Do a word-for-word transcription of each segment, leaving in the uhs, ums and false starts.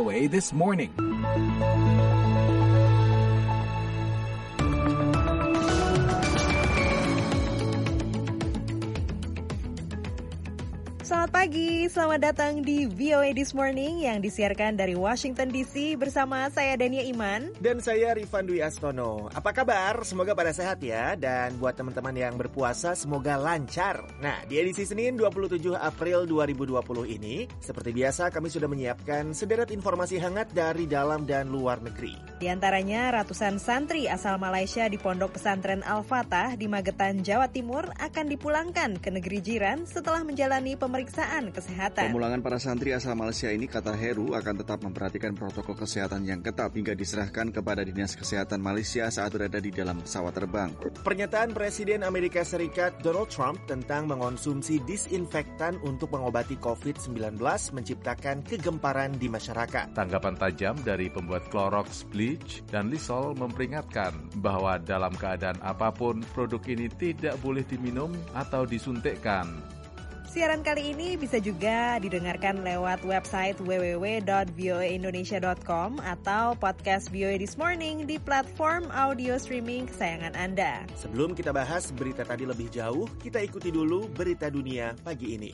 O A This Morning. Selamat pagi, selamat datang di V O A This Morning yang disiarkan dari Washington D C bersama saya Dania Iman. Dan saya Rifan Dwi Astono. Apa kabar? Semoga pada sehat ya. Dan buat teman-teman yang berpuasa semoga lancar. Nah, di edisi Senin dua puluh tujuh April dua ribu dua puluh ini, seperti biasa kami sudah menyiapkan sederet informasi hangat dari dalam dan luar negeri. Di antaranya ratusan santri asal Malaysia di Pondok Pesantren Al-Fatah di Magetan, Jawa Timur akan dipulangkan ke negeri jiran setelah menjalani pemeriksaan pemeriksaan kesehatan. Pemulangan para santri asal Malaysia ini, kata Heru, akan tetap memperhatikan protokol kesehatan yang ketat hingga diserahkan kepada Dinas Kesehatan Malaysia saat berada di dalam pesawat terbang. Pernyataan Presiden Amerika Serikat Donald Trump tentang mengonsumsi disinfektan untuk mengobati covid sembilan belas menciptakan kegemparan di masyarakat. Tanggapan tajam dari pembuat Clorox, Bleach, dan Lysol memperingatkan bahwa dalam keadaan apapun produk ini tidak boleh diminum atau disuntikkan. Siaran kali ini bisa juga didengarkan lewat website w w w dot v o a indonesia dot com atau podcast V O A This Morning di platform audio streaming kesayangan Anda. Sebelum kita bahas berita tadi lebih jauh, kita ikuti dulu berita dunia pagi ini.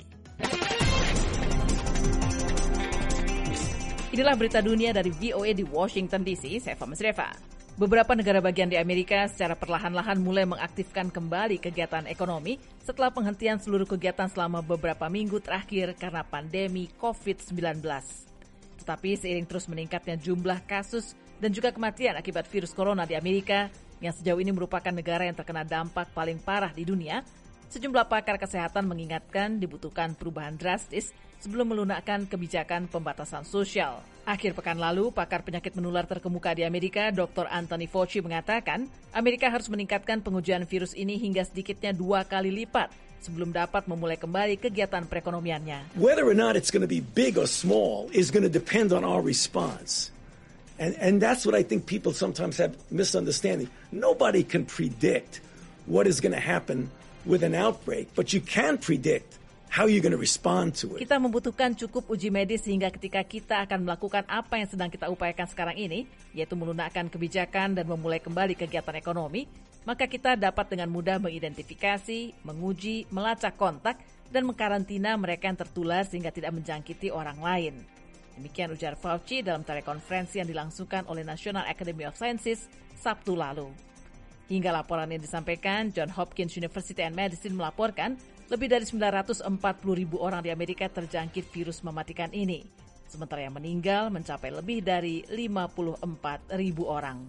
Inilah berita dunia dari V O A di Washington D C, saya Fama Sreva. Beberapa negara bagian di Amerika secara perlahan-lahan mulai mengaktifkan kembali kegiatan ekonomi setelah penghentian seluruh kegiatan selama beberapa minggu terakhir karena pandemi covid sembilan belas. Tetapi seiring terus meningkatnya jumlah kasus dan juga kematian akibat virus corona di Amerika, yang sejauh ini merupakan negara yang terkena dampak paling parah di dunia, sejumlah pakar kesehatan mengingatkan dibutuhkan perubahan drastis sebelum melunakkan kebijakan pembatasan sosial. Akhir pekan lalu, pakar penyakit menular terkemuka di Amerika, doktor Anthony Fauci mengatakan Amerika harus meningkatkan pengujian virus ini hingga sedikitnya dua kali lipat sebelum dapat memulai kembali kegiatan perekonomiannya. Whether or not it's going to be big or small is going to depend on our response. And, and that's what I think people sometimes have misunderstanding. Nobody can predict what is going to happen with an outbreak, but you can predict how you're going to respond to it. Kita membutuhkan cukup uji medis sehingga ketika kita akan melakukan apa yang sedang kita upayakan sekarang ini, yaitu melunakkan kebijakan dan memulai kembali kegiatan ekonomi, maka kita dapat dengan mudah mengidentifikasi, menguji, melacak kontak, dan mengkarantina mereka yang tertular sehingga tidak menjangkiti orang lain. Demikian ujar Fauci dalam telekonferensi yang dilangsungkan oleh National Academy of Sciences Sabtu lalu. Hingga laporan yang disampaikan, Johns Hopkins University and Medicine melaporkan lebih dari sembilan ratus empat puluh ribu orang di Amerika terjangkit virus mematikan ini. Sementara yang meninggal mencapai lebih dari lima puluh empat ribu orang.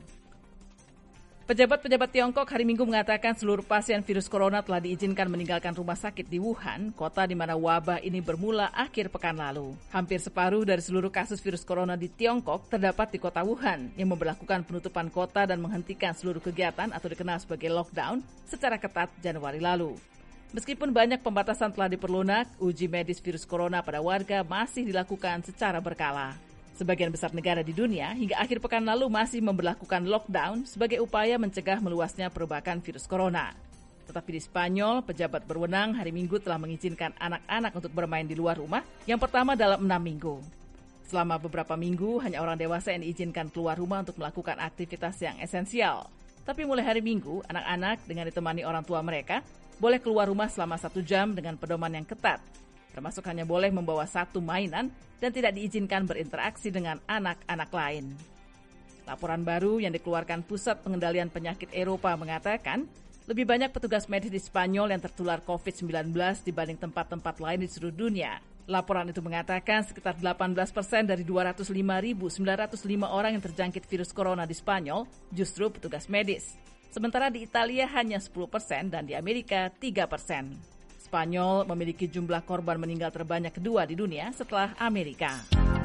Pejabat-pejabat Tiongkok hari Minggu mengatakan seluruh pasien virus corona telah diizinkan meninggalkan rumah sakit di Wuhan, kota di mana wabah ini bermula akhir pekan lalu. Hampir separuh dari seluruh kasus virus corona di Tiongkok terdapat di kota Wuhan, yang memberlakukan penutupan kota dan menghentikan seluruh kegiatan atau dikenal sebagai lockdown secara ketat Januari lalu. Meskipun banyak pembatasan telah diperlunak, uji medis virus corona pada warga masih dilakukan secara berkala. Sebagian besar negara di dunia hingga akhir pekan lalu masih memberlakukan lockdown sebagai upaya mencegah meluasnya perbakan virus corona. Tetapi di Spanyol, pejabat berwenang hari Minggu telah mengizinkan anak-anak untuk bermain di luar rumah yang pertama dalam enam minggu. Selama beberapa minggu, hanya orang dewasa yang diizinkan keluar rumah untuk melakukan aktivitas yang esensial. Tapi mulai hari Minggu, anak-anak dengan ditemani orang tua mereka boleh keluar rumah selama satu jam dengan pedoman yang ketat, termasuk hanya boleh membawa satu mainan dan tidak diizinkan berinteraksi dengan anak-anak lain. Laporan baru yang dikeluarkan Pusat Pengendalian Penyakit Eropa mengatakan lebih banyak petugas medis di Spanyol yang tertular covid sembilan belas dibanding tempat-tempat lain di seluruh dunia. Laporan itu mengatakan sekitar delapan belas persen dari dua ratus lima ribu sembilan ratus lima orang yang terjangkit virus corona di Spanyol justru petugas medis. Sementara di Italia hanya sepuluh persen dan di Amerika tiga persen. Spanyol memiliki jumlah korban meninggal terbanyak kedua di dunia setelah Amerika.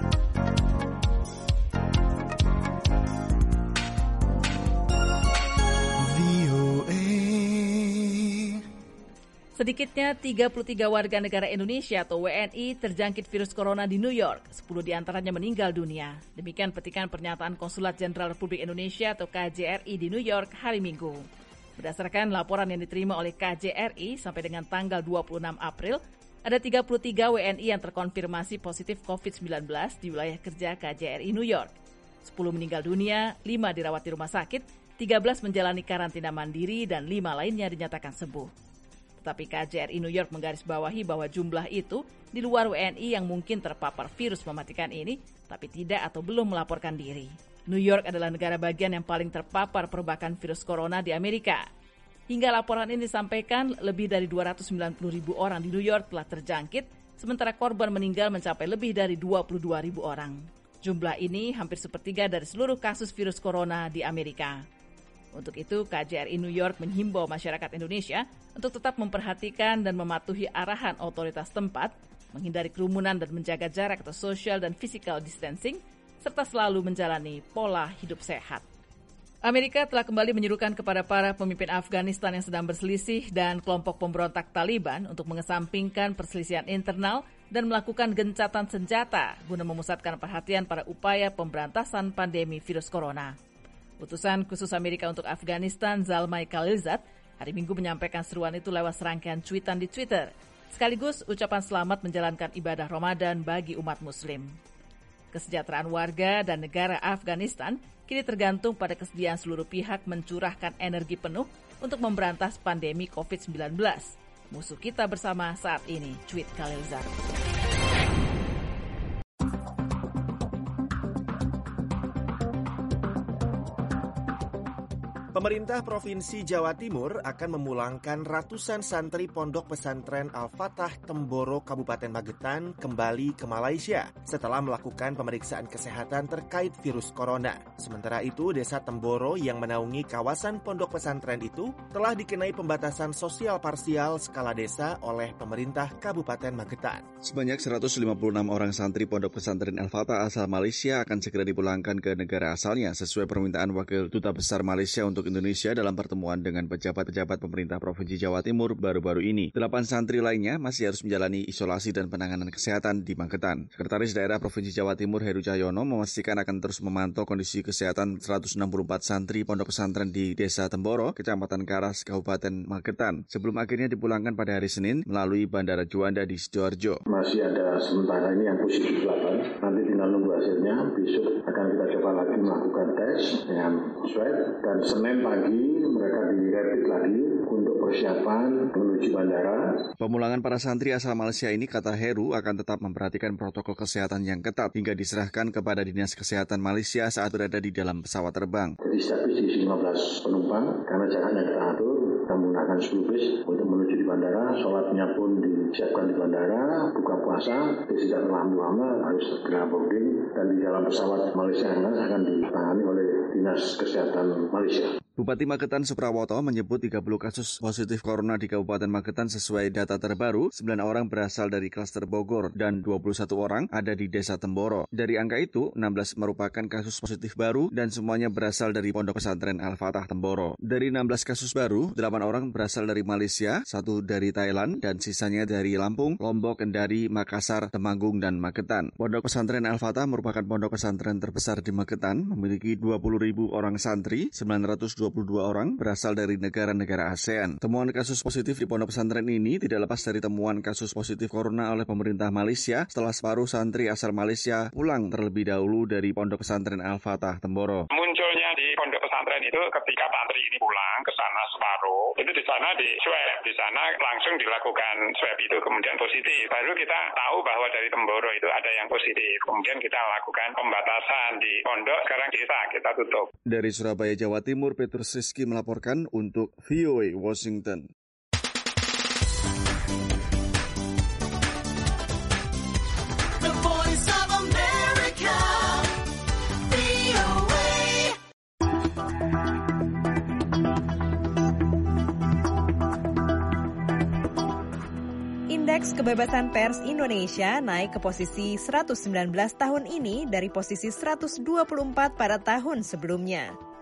Sedikitnya tiga puluh tiga warga negara Indonesia atau W N I terjangkit virus corona di New York, sepuluh diantaranya meninggal dunia. Demikian petikan pernyataan Konsulat Jenderal Republik Indonesia atau K J R I di New York hari Minggu. Berdasarkan laporan yang diterima oleh K J R I sampai dengan tanggal dua puluh enam April, Ada tiga puluh tiga W N I yang terkonfirmasi positif covid sembilan belas di wilayah kerja K J R I New York. sepuluh meninggal dunia, lima dirawat di rumah sakit, tiga belas menjalani karantina mandiri, dan lima lainnya dinyatakan sembuh. Tetapi K J R I New York menggarisbawahi bahwa jumlah itu di luar W N I yang mungkin terpapar virus mematikan ini, tapi tidak atau belum melaporkan diri. New York adalah negara bagian yang paling terpapar perbakan virus corona di Amerika. Hingga laporan ini disampaikan, lebih dari dua ratus sembilan puluh ribu orang di New York telah terjangkit, sementara korban meninggal mencapai lebih dari dua puluh dua ribu orang. Jumlah ini hampir sepertiga dari seluruh kasus virus corona di Amerika. Untuk itu, K J R I New York menghimbau masyarakat Indonesia untuk tetap memperhatikan dan mematuhi arahan otoritas tempat, menghindari kerumunan dan menjaga jarak atau social dan physical distancing, serta selalu menjalani pola hidup sehat. Amerika telah kembali menyerukan kepada para pemimpin Afghanistan yang sedang berselisih dan kelompok pemberontak Taliban untuk mengesampingkan perselisihan internal dan melakukan gencatan senjata guna memusatkan perhatian pada upaya pemberantasan pandemi virus corona. Utusan khusus Amerika untuk Afghanistan, Zalmay Khalilzad, hari Minggu menyampaikan seruan itu lewat serangkaian cuitan di Twitter, sekaligus ucapan selamat menjalankan ibadah Ramadan bagi umat Muslim. Kesejahteraan warga dan negara Afghanistan kini tergantung pada kesediaan seluruh pihak mencurahkan energi penuh untuk memberantas pandemi covid sembilan belas. Musuh kita bersama saat ini, tweet Khalilzad. Pemerintah Provinsi Jawa Timur akan memulangkan ratusan santri Pondok Pesantren Al-Fatah Temboro Kabupaten Magetan kembali ke Malaysia setelah melakukan pemeriksaan kesehatan terkait virus corona. Sementara itu, Desa Temboro yang menaungi kawasan pondok pesantren itu telah dikenai pembatasan sosial parsial skala desa oleh pemerintah Kabupaten Magetan. Sebanyak seratus lima puluh enam orang santri Pondok Pesantren Al-Fatah asal Malaysia akan segera dipulangkan ke negara asalnya sesuai permintaan Wakil Duta Besar Malaysia untuk Indonesia dalam pertemuan dengan pejabat-pejabat pemerintah Provinsi Jawa Timur baru-baru ini. Delapan santri lainnya masih harus menjalani isolasi dan penanganan kesehatan di Magetan. Sekretaris Daerah Provinsi Jawa Timur Heru Cahyono memastikan akan terus memantau kondisi kesehatan seratus enam puluh empat santri pondok pesantren di Desa Temboro, Kecamatan Karas, Kabupaten Magetan, sebelum akhirnya dipulangkan pada hari Senin melalui Bandara Juanda di Sidoarjo. Masih ada sementara ini yang positif delapan, nanti tinggal nunggu hasilnya. Besok akan kita coba lagi melakukan tes dengan swab, dan Senin pagi mereka dirapid lagi untuk persiapan menuju bandara. Pemulangan para santri asal Malaysia ini, kata Heru, akan tetap memperhatikan protokol kesehatan yang ketat hingga diserahkan kepada Dinas Kesehatan Malaysia saat berada di dalam pesawat terbang. Jadi setiap bis diisi lima belas penumpang, karena jaraknya kita atur, kita menggunakan sepuluh bis untuk menuju di bandara. Sholatnya pun disiapkan di bandara, buka puasa, jadi tidak terlalu lama, harus segera boarding, dan di dalam pesawat Malaysia akan ditangani oleh Dinas Kesehatan Malaysia. Bupati Magetan Suprawoto menyebut tiga puluh kasus positif corona di Kabupaten Magetan sesuai data terbaru, sembilan orang berasal dari klaster Bogor dan dua puluh satu orang ada di Desa Temboro. Dari angka itu, enam belas merupakan kasus positif baru dan semuanya berasal dari Pondok Pesantren Al-Fatah Temboro. Dari enam belas kasus baru, delapan orang berasal dari Malaysia, satu dari Thailand, dan sisanya dari Lampung, Lombok, Kendari, Makassar, Temanggung, dan Magetan. Pondok Pesantren Al-Fatah merupakan pondok pesantren terbesar di Magetan, memiliki dua puluh ribu orang santri, sembilan ratus dua puluh dua orang berasal dari negara-negara ASEAN. Temuan kasus positif di pondok pesantren ini tidak lepas dari temuan kasus positif corona oleh pemerintah Malaysia setelah separuh santri asal Malaysia pulang terlebih dahulu dari Pondok Pesantren Al-Fatah Temboro. Munculnya di pondok pesantren itu ketika santri ini pulang ke sana separuh, itu di sana di swab, di sana langsung dilakukan swab itu kemudian positif. Baru kita tahu bahwa dari Temboro itu ada yang positif. Kemudian kita lakukan pembatasan di pondok, sekarang desa kita tutup. Dari Surabaya, Jawa Timur, Petrus Rizky melaporkan untuk V O A Washington. The Voice of America, V O A. Indeks Kebebasan Pers Indonesia naik ke posisi seratus sembilan belas tahun ini dari posisi seratus dua puluh empat pada tahun sebelumnya.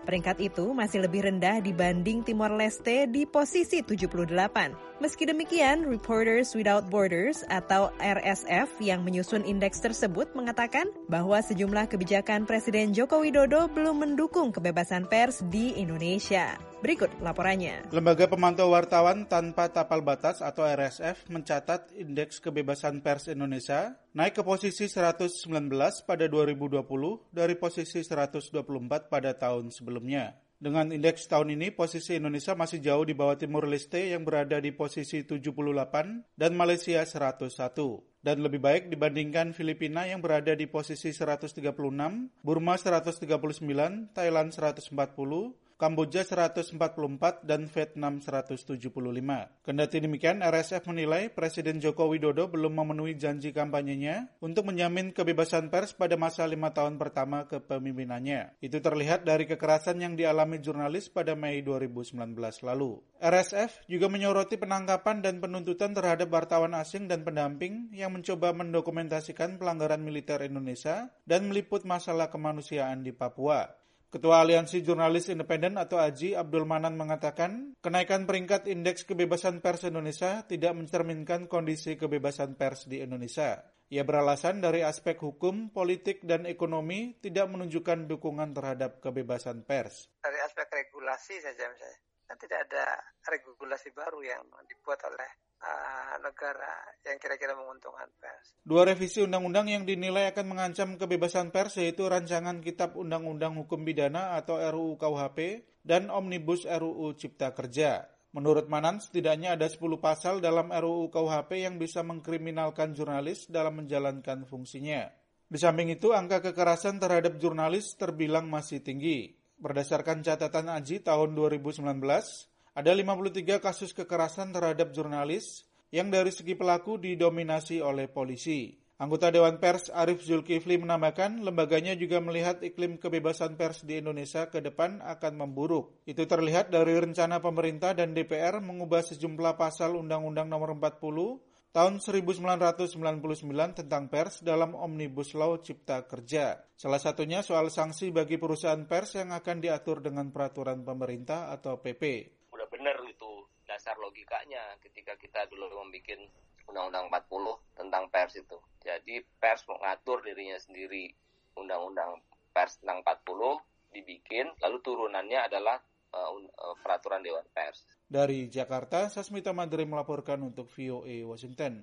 Peringkat itu masih lebih rendah dibanding Timor Leste di posisi tujuh puluh delapan. Meski demikian, Reporters Without Borders atau R S F yang menyusun indeks tersebut mengatakan bahwa sejumlah kebijakan Presiden Joko Widodo belum mendukung kebebasan pers di Indonesia. Berikut laporannya. Lembaga Pemantau Wartawan Tanpa Tapal Batas atau R S F mencatat indeks kebebasan pers Indonesia naik ke posisi seratus sembilan belas pada dua ribu dua puluh dari posisi seratus dua puluh empat pada tahun sebelumnya. Dengan indeks tahun ini, posisi Indonesia masih jauh di bawah Timor Leste yang berada di posisi tujuh puluh delapan dan Malaysia seratus satu. Dan lebih baik dibandingkan Filipina yang berada di posisi seratus tiga puluh enam, Burma seratus tiga puluh sembilan, Thailand seratus empat puluh, Kamboja seratus empat puluh empat, dan Vietnam seratus tujuh puluh lima. Kendati demikian, R S F menilai Presiden Joko Widodo belum memenuhi janji kampanyenya untuk menjamin kebebasan pers pada masa lima tahun pertama kepemimpinannya. Itu terlihat dari kekerasan yang dialami jurnalis pada Mei dua ribu sembilan belas lalu. R S F juga menyoroti penangkapan dan penuntutan terhadap wartawan asing dan pendamping yang mencoba mendokumentasikan pelanggaran militer Indonesia dan meliput masalah kemanusiaan di Papua. Ketua Aliansi Jurnalis Independen atau A J I, Abdul Manan mengatakan, kenaikan peringkat indeks kebebasan pers Indonesia tidak mencerminkan kondisi kebebasan pers di Indonesia. Ia beralasan dari aspek hukum, politik, dan ekonomi tidak menunjukkan dukungan terhadap kebebasan pers. Dari aspek regulasi saja misalnya, kan tidak ada regulasi baru yang dibuat oleh Uh, negara yang kira-kira menguntungkan pers. Dua revisi undang-undang yang dinilai akan mengancam kebebasan pers yaitu Rancangan Kitab Undang-Undang Hukum Pidana atau R U U K U H P dan Omnibus R U U Cipta Kerja. Menurut Manan, setidaknya ada sepuluh pasal dalam R U U K U H P yang bisa mengkriminalkan jurnalis dalam menjalankan fungsinya. Di samping itu, angka kekerasan terhadap jurnalis terbilang masih tinggi. Berdasarkan catatan A J I tahun dua ribu sembilan belas, ada lima puluh tiga kasus kekerasan terhadap jurnalis yang dari segi pelaku didominasi oleh polisi. Anggota Dewan Pers Arief Zulkifli menambahkan, lembaganya juga melihat iklim kebebasan pers di Indonesia ke depan akan memburuk. Itu terlihat dari rencana pemerintah dan D P R mengubah sejumlah pasal Undang-Undang Nomor empat puluh tahun seribu sembilan ratus sembilan puluh sembilan tentang pers dalam Omnibus Law Cipta Kerja. Salah satunya soal sanksi bagi perusahaan pers yang akan diatur dengan peraturan pemerintah atau P P. Udah benar itu dasar logikanya ketika kita dulu membuat Undang-Undang empat puluh tentang pers itu. Jadi pers mengatur dirinya sendiri. Undang-Undang pers tentang empat puluh dibikin, lalu turunannya adalah uh, uh, peraturan Dewan Pers. Dari Jakarta, Sasmita Madri melaporkan untuk V O A Washington.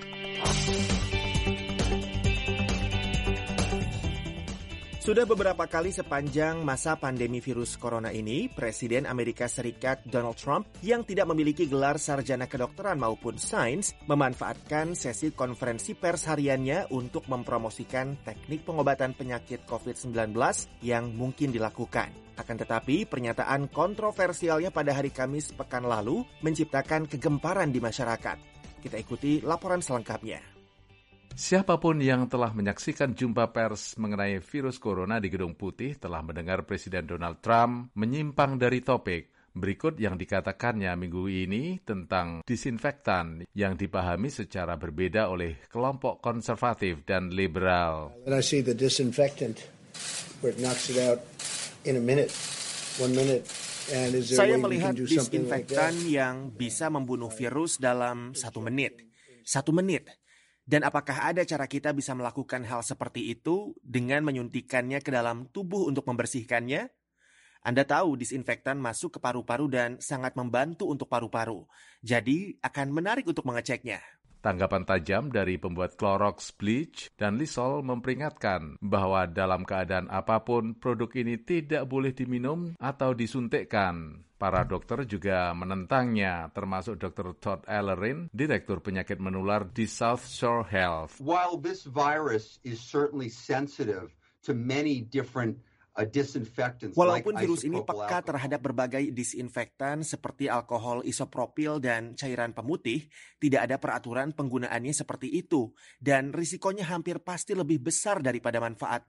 Sudah beberapa kali sepanjang masa pandemi virus corona ini, Presiden Amerika Serikat Donald Trump yang tidak memiliki gelar sarjana kedokteran maupun sains memanfaatkan sesi konferensi pers hariannya untuk mempromosikan teknik pengobatan penyakit covid sembilan belas yang mungkin dilakukan. Akan tetapi, pernyataan kontroversialnya pada hari Kamis pekan lalu menciptakan kegemparan di masyarakat. Kita ikuti laporan selengkapnya. Siapapun yang telah menyaksikan jumpa pers mengenai virus corona di Gedung Putih telah mendengar Presiden Donald Trump menyimpang dari topik. Berikut yang dikatakannya minggu ini tentang disinfektan yang dipahami secara berbeda oleh kelompok konservatif dan liberal. And I see the disinfectant where it knocks it out in a minute, one minute. And is there Saya a way we melihat can do something like that? disinfektan yang bisa membunuh virus dalam satu menit. Satu menit. Dan apakah ada cara kita bisa melakukan hal seperti itu dengan menyuntikkannya ke dalam tubuh untuk membersihkannya? Anda tahu disinfektan masuk ke paru-paru dan sangat membantu untuk paru-paru. Jadi akan menarik untuk mengeceknya. Tanggapan tajam dari pembuat Clorox Bleach dan Lysol memperingatkan bahwa dalam keadaan apapun produk ini tidak boleh diminum atau disuntikkan. Para dokter juga menentangnya, termasuk dokter Todd Allerin, Direktur Penyakit Menular di South Shore Health. While this virus is certainly sensitive to many different uh, disinfectants Walaupun like virus ini isopropyl peka alcohol. terhadap berbagai disinfektan seperti alkohol isopropil dan cairan pemutih, tidak ada peraturan penggunaannya seperti itu, dan risikonya hampir pasti lebih besar daripada manfaatnya.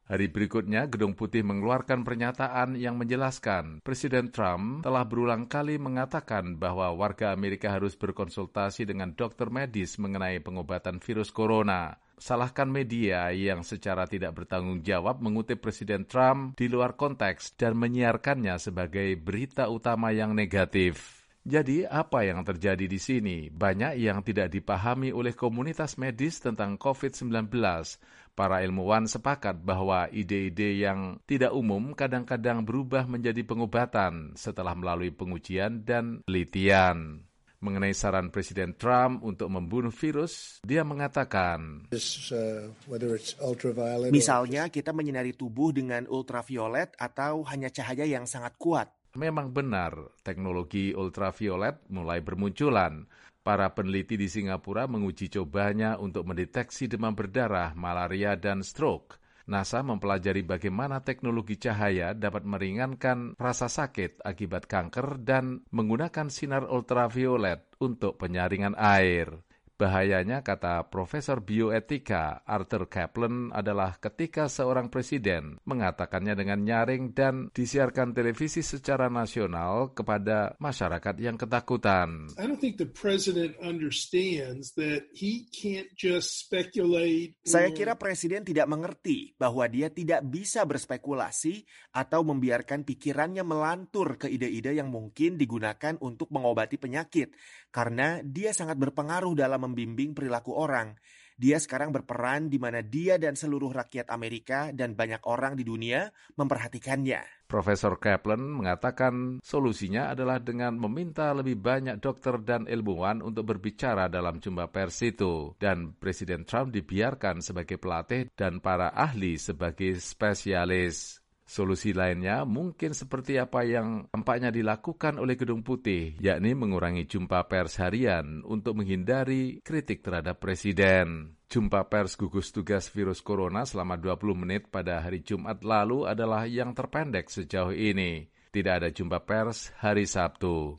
Hari berikutnya, Gedung Putih mengeluarkan pernyataan yang menjelaskan Presiden Trump telah berulang kali mengatakan bahwa warga Amerika harus berkonsultasi dengan dokter medis mengenai pengobatan virus corona. Salahkan media yang secara tidak bertanggung jawab mengutip Presiden Trump di luar konteks dan menyiarkannya sebagai berita utama yang negatif. Jadi, apa yang terjadi di sini? Banyak yang tidak dipahami oleh komunitas medis tentang covid sembilan belas. Para ilmuwan sepakat bahwa ide-ide yang tidak umum kadang-kadang berubah menjadi pengobatan setelah melalui pengujian dan penelitian. Mengenai saran Presiden Trump untuk membunuh virus, dia mengatakan, misalnya kita menyinari tubuh dengan ultraviolet atau hanya cahaya yang sangat kuat. Memang benar, teknologi ultraviolet mulai bermunculan. Para peneliti di Singapura menguji cobanya untuk mendeteksi demam berdarah, malaria, dan stroke. NASA mempelajari bagaimana teknologi cahaya dapat meringankan rasa sakit akibat kanker dan menggunakan sinar ultraviolet untuk penyaringan air. Bahayanya, kata Profesor Bioetika Arthur Kaplan, adalah ketika seorang presiden mengatakannya dengan nyaring dan disiarkan televisi secara nasional kepada masyarakat yang ketakutan. I don't think the president understands that he can't just speculate. Saya kira presiden tidak mengerti bahwa dia tidak bisa berspekulasi atau membiarkan pikirannya melantur ke ide-ide yang mungkin digunakan untuk mengobati penyakit, karena dia sangat berpengaruh dalam membimbing perilaku orang. Dia sekarang berperan di mana dia dan seluruh rakyat Amerika dan banyak orang di dunia memperhatikannya. Profesor Kaplan mengatakan solusinya adalah dengan meminta lebih banyak dokter dan ilmuwan untuk berbicara dalam jumpa pers itu. Dan Presiden Trump dibiarkan sebagai pelatih dan para ahli sebagai spesialis. Solusi lainnya mungkin seperti apa yang tampaknya dilakukan oleh Gedung Putih, yakni mengurangi jumpa pers harian untuk menghindari kritik terhadap Presiden. Jumpa pers gugus tugas virus corona selama dua puluh menit pada hari Jumat lalu adalah yang terpendek sejauh ini. Tidak ada jumpa pers hari Sabtu.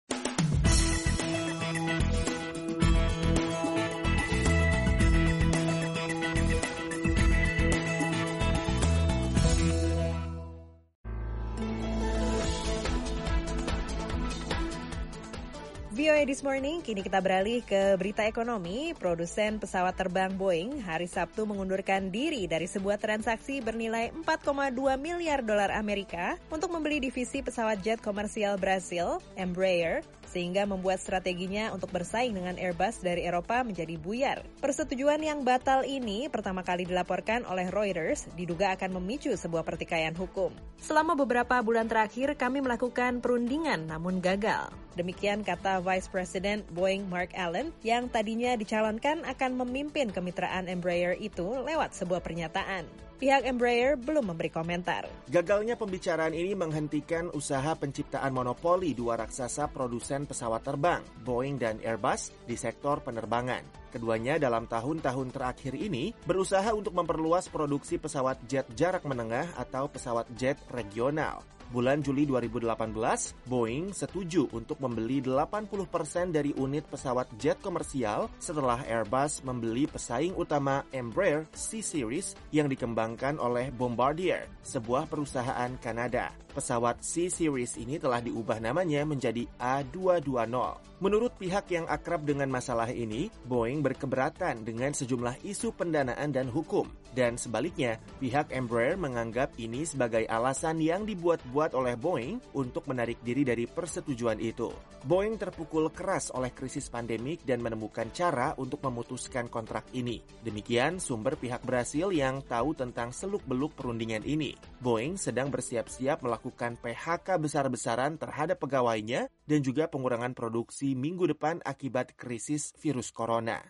V O A This Morning, kini kita beralih ke berita ekonomi. Produsen pesawat terbang Boeing hari Sabtu mengundurkan diri dari sebuah transaksi bernilai empat koma dua miliar dolar Amerika untuk membeli divisi pesawat jet komersial Brasil, Embraer, sehingga membuat strateginya untuk bersaing dengan Airbus dari Eropa menjadi buyar. Persetujuan yang batal ini pertama kali dilaporkan oleh Reuters, diduga akan memicu sebuah pertikaian hukum. Selama beberapa bulan terakhir, kami melakukan perundingan namun gagal. Demikian kata Vice President Boeing Mark Allen yang tadinya dicalonkan akan memimpin kemitraan Embraer itu lewat sebuah pernyataan. Pihak Embraer belum memberi komentar. Gagalnya pembicaraan ini menghentikan usaha penciptaan monopoli dua raksasa produsen pesawat terbang, Boeing dan Airbus, di sektor penerbangan. Keduanya dalam tahun-tahun terakhir ini berusaha untuk memperluas produksi pesawat jet jarak menengah atau pesawat jet regional. Bulan Juli dua ribu delapan belas, Boeing setuju untuk membeli delapan puluh persen dari unit pesawat jet komersial setelah Airbus membeli pesaing utama Embraer C-Series yang dikembangkan oleh Bombardier, sebuah perusahaan Kanada. Pesawat C-Series ini telah diubah namanya menjadi A dua dua nol. Menurut pihak yang akrab dengan masalah ini, Boeing berkeberatan dengan sejumlah isu pendanaan dan hukum. Dan sebaliknya, pihak Embraer menganggap ini sebagai alasan yang dibuat-buat oleh Boeing untuk menarik diri dari persetujuan itu. Boeing terpukul keras oleh krisis pandemik dan menemukan cara untuk memutuskan kontrak ini. Demikian sumber pihak Brasil yang tahu tentang seluk-beluk perundingan ini. Boeing sedang bersiap-siap melakukan P H K besar-besaran terhadap pegawainya dan juga pengurangan produksi minggu depan akibat krisis virus corona.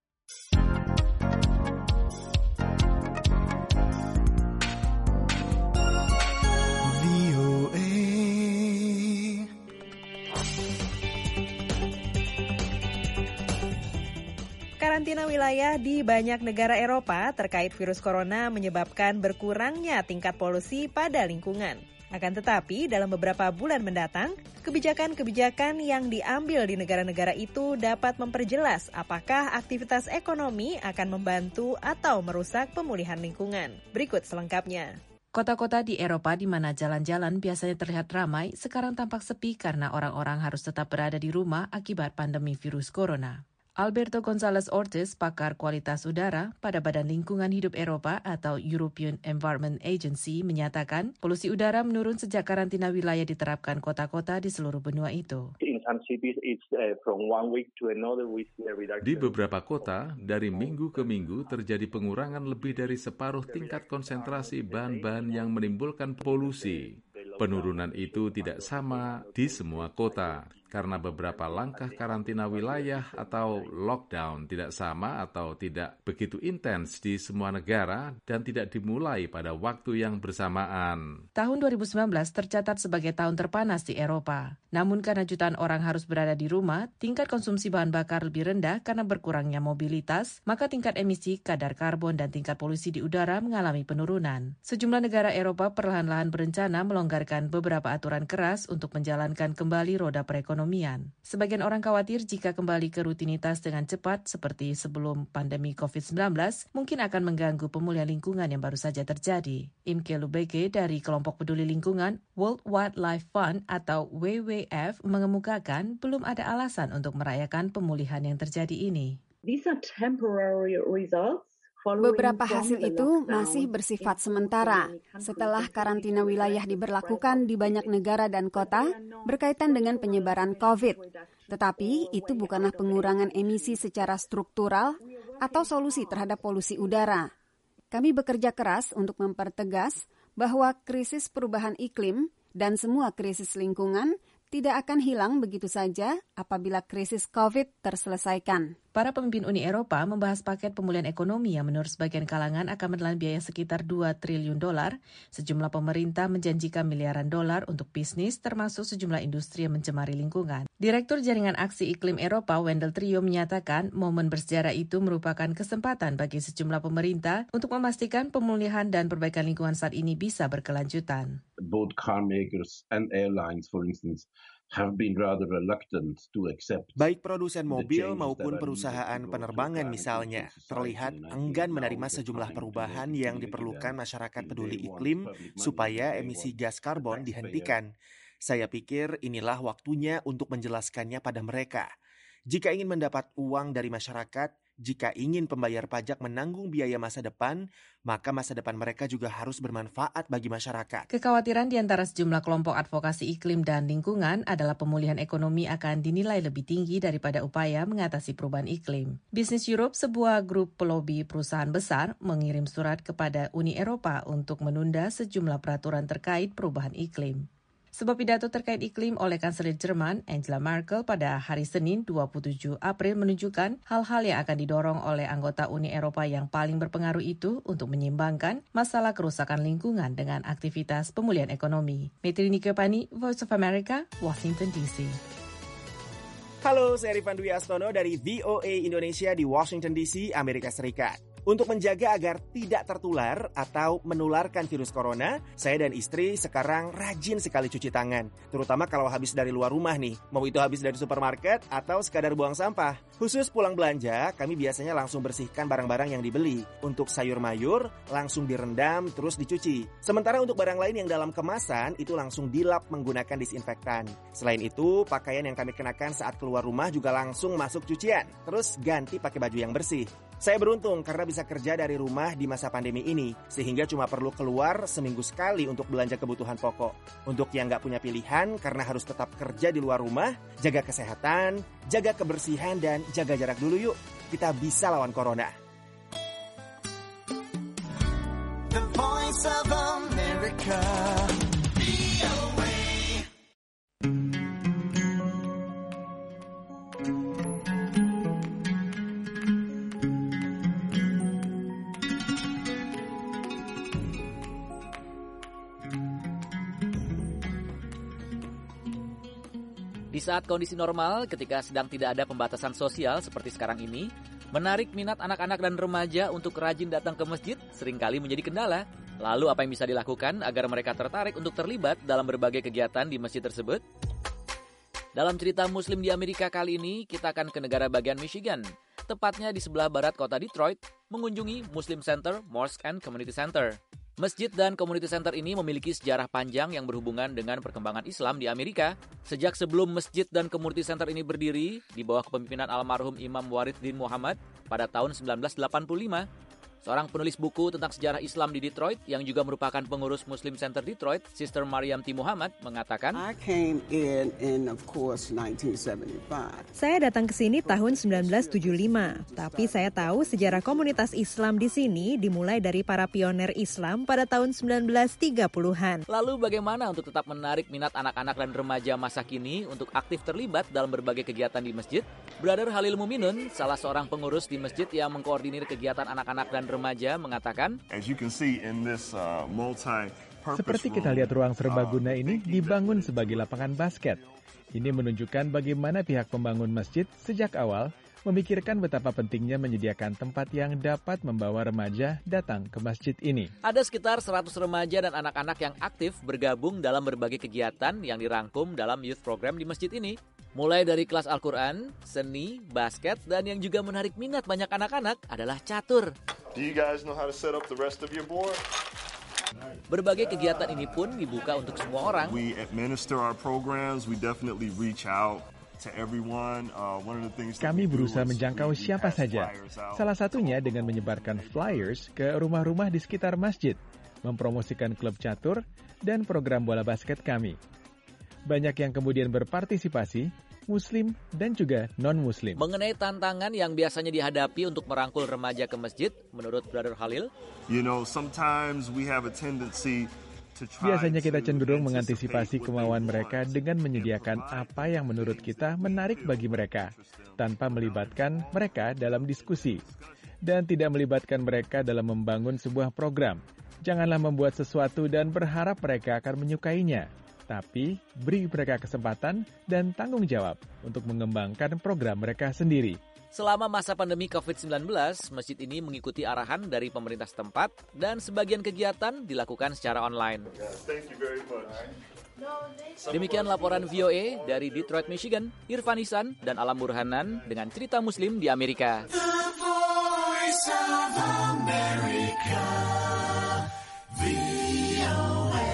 Karantina wilayah di banyak negara Eropa terkait virus corona menyebabkan berkurangnya tingkat polusi pada lingkungan. Akan tetapi, dalam beberapa bulan mendatang, kebijakan-kebijakan yang diambil di negara-negara itu dapat memperjelas apakah aktivitas ekonomi akan membantu atau merusak pemulihan lingkungan. Berikut selengkapnya. Kota-kota di Eropa di mana jalan-jalan biasanya terlihat ramai, sekarang tampak sepi karena orang-orang harus tetap berada di rumah akibat pandemi virus corona. Alberto González Ortiz, pakar kualitas udara pada Badan Lingkungan Hidup Eropa atau European Environment Agency, menyatakan polusi udara menurun sejak karantina wilayah diterapkan kota-kota di seluruh benua itu. Di beberapa kota, dari minggu ke minggu terjadi pengurangan lebih dari separuh tingkat konsentrasi bahan-bahan yang menimbulkan polusi. Penurunan itu tidak sama di semua kota, karena beberapa langkah karantina wilayah atau lockdown tidak sama atau tidak begitu intens di semua negara dan tidak dimulai pada waktu yang bersamaan. Tahun dua ribu sembilan belas tercatat sebagai tahun terpanas di Eropa. Namun karena jutaan orang harus berada di rumah, tingkat konsumsi bahan bakar lebih rendah karena berkurangnya mobilitas, maka tingkat emisi, kadar karbon, dan tingkat polusi di udara mengalami penurunan. Sejumlah negara Eropa perlahan-lahan berencana melonggarkan beberapa aturan keras untuk menjalankan kembali roda perekonomian. Sebagian orang khawatir jika kembali ke rutinitas dengan cepat seperti sebelum pandemi covid sembilan belas, mungkin akan mengganggu pemulihan lingkungan yang baru saja terjadi. Imke Lubeke dari kelompok peduli lingkungan World Wildlife Fund atau W W F mengemukakan belum ada alasan untuk merayakan pemulihan yang terjadi ini. These are temporary results. Beberapa hasil itu masih bersifat sementara. Setelah karantina wilayah diberlakukan di banyak negara dan kota berkaitan dengan penyebaran COVID. Tetapi itu bukanlah pengurangan emisi secara struktural atau solusi terhadap polusi udara. Kami bekerja keras untuk mempertegas bahwa krisis perubahan iklim dan semua krisis lingkungan tidak akan hilang begitu saja apabila krisis COVID terselesaikan. Para pemimpin Uni Eropa membahas paket pemulihan ekonomi yang menurut sebagian kalangan akan menelan biaya sekitar dua triliun dolar. Sejumlah pemerintah menjanjikan miliaran dolar untuk bisnis termasuk sejumlah industri yang mencemari lingkungan. Direktur Jaringan Aksi Iklim Eropa Wendel Trio menyatakan momen bersejarah itu merupakan kesempatan bagi sejumlah pemerintah untuk memastikan pemulihan dan perbaikan lingkungan saat ini bisa berkelanjutan. Both car makers and airlines, for instance, have been rather reluctant to accept. Baik produsen mobil maupun perusahaan penerbangan misalnya terlihat enggan menerima sejumlah perubahan yang diperlukan masyarakat peduli iklim supaya emisi gas karbon dihentikan. Saya pikir inilah waktunya untuk menjelaskannya pada mereka. Jika ingin mendapat uang dari masyarakat, jika ingin pembayar pajak menanggung biaya masa depan, maka masa depan mereka juga harus bermanfaat bagi masyarakat. Kekhawatiran di antara sejumlah kelompok advokasi iklim dan lingkungan adalah pemulihan ekonomi akan dinilai lebih tinggi daripada upaya mengatasi perubahan iklim. Business Europe, sebuah grup pelobi perusahaan besar, mengirim surat kepada Uni Eropa untuk menunda sejumlah peraturan terkait perubahan iklim. Sebuah pidato terkait iklim oleh Kanselir Jerman Angela Merkel pada hari Senin dua puluh tujuh April menunjukkan hal-hal yang akan didorong oleh anggota Uni Eropa yang paling berpengaruh itu untuk menyeimbangkan masalah kerusakan lingkungan dengan aktivitas pemulihan ekonomi. Metri Nikepani, Voice of America, Washington D C. Halo, saya Rifan Dwi Astono dari V O A Indonesia di Washington D C, Amerika Serikat. Untuk menjaga agar tidak tertular atau menularkan virus corona, saya dan istri sekarang rajin sekali cuci tangan. Terutama kalau habis dari luar rumah nih, mau itu habis dari supermarket atau sekadar buang sampah. Khusus pulang belanja, kami biasanya langsung bersihkan barang-barang yang dibeli. Untuk sayur mayur, langsung direndam terus dicuci. Sementara untuk barang lain yang dalam kemasan, itu langsung dilap menggunakan disinfektan. Selain itu, pakaian yang kami kenakan saat keluar rumah juga langsung masuk cucian. Terus ganti pakai baju yang bersih. Saya beruntung karena bisa kerja dari rumah di masa pandemi ini, sehingga cuma perlu keluar seminggu sekali untuk belanja kebutuhan pokok. Untuk yang nggak punya pilihan karena harus tetap kerja di luar rumah, jaga kesehatan, jaga kebersihan, dan jaga jarak dulu yuk. Kita bisa lawan corona. The Voice of America. Di saat kondisi normal, ketika sedang tidak ada pembatasan sosial seperti sekarang ini, menarik minat anak-anak dan remaja untuk rajin datang ke masjid seringkali menjadi kendala. Lalu apa yang bisa dilakukan agar mereka tertarik untuk terlibat dalam berbagai kegiatan di masjid tersebut? Dalam cerita Muslim di Amerika kali ini, kita akan ke negara bagian Michigan, tepatnya di sebelah barat kota Detroit, mengunjungi Muslim Center, Mosque and Community Center. Masjid dan Community Center ini memiliki sejarah panjang yang berhubungan dengan perkembangan Islam di Amerika. Sejak sebelum masjid dan Community Center ini berdiri, di bawah kepemimpinan almarhum Imam Waridin Muhammad pada tahun sembilan belas delapan puluh lima, seorang penulis buku tentang sejarah Islam di Detroit yang juga merupakan pengurus Muslim Center Detroit, Sister Mariam T. Muhammad, mengatakan, I came in in of course nineteen seventy-five. Saya datang ke sini tahun sembilan belas tujuh puluh lima, tapi saya tahu sejarah komunitas Islam di sini dimulai dari para pioner Islam pada tahun sembilan belas tiga puluhan. Lalu bagaimana untuk tetap menarik minat anak-anak dan remaja masa kini untuk aktif terlibat dalam berbagai kegiatan di masjid? Brother Halil Muminun, salah seorang pengurus di masjid yang mengkoordinir kegiatan anak-anak dan remaja, mengatakan, As you can see in this uh, multi seperti kita lihat ruang serbaguna ini dibangun sebagai lapangan basket. Ini menunjukkan bagaimana pihak pembangun masjid sejak awal memikirkan betapa pentingnya menyediakan tempat yang dapat membawa remaja datang ke masjid ini. Ada sekitar seratus remaja dan anak-anak yang aktif bergabung dalam berbagai kegiatan yang dirangkum dalam youth program di masjid ini. Mulai dari kelas Al-Quran, seni, basket, dan yang juga menarik minat banyak anak-anak adalah catur. Do you guys know how to set up the rest of your board? Berbagai kegiatan ini pun dibuka untuk semua orang. We administer our programs, we definitely reach out to everyone. Uh, one of the things Kami berusaha menjangkau siapa saja. Salah satunya dengan menyebarkan flyers ke rumah-rumah di sekitar masjid, mempromosikan klub catur dan program bola basket kami. Banyak yang kemudian berpartisipasi, Muslim dan juga non-Muslim. Mengenai tantangan yang biasanya dihadapi untuk merangkul remaja ke masjid, menurut Brother Halil, you know, sometimes we have a tendency to try biasanya kita cenderung mengantisipasi kemauan mereka dengan menyediakan apa yang menurut kita menarik bagi mereka, tanpa melibatkan mereka dalam diskusi, dan tidak melibatkan mereka dalam membangun sebuah program. Janganlah membuat sesuatu dan berharap mereka akan menyukainya. Tapi beri mereka kesempatan dan tanggung jawab untuk mengembangkan program mereka sendiri. Selama masa pandemi covid sembilan belas, masjid ini mengikuti arahan dari pemerintah setempat dan sebagian kegiatan dilakukan secara online. Demikian laporan V O A dari Detroit, Michigan, Irfan Ihsan dan Alam Burhanan dengan cerita Muslim di Amerika. The Voice of America, V O A.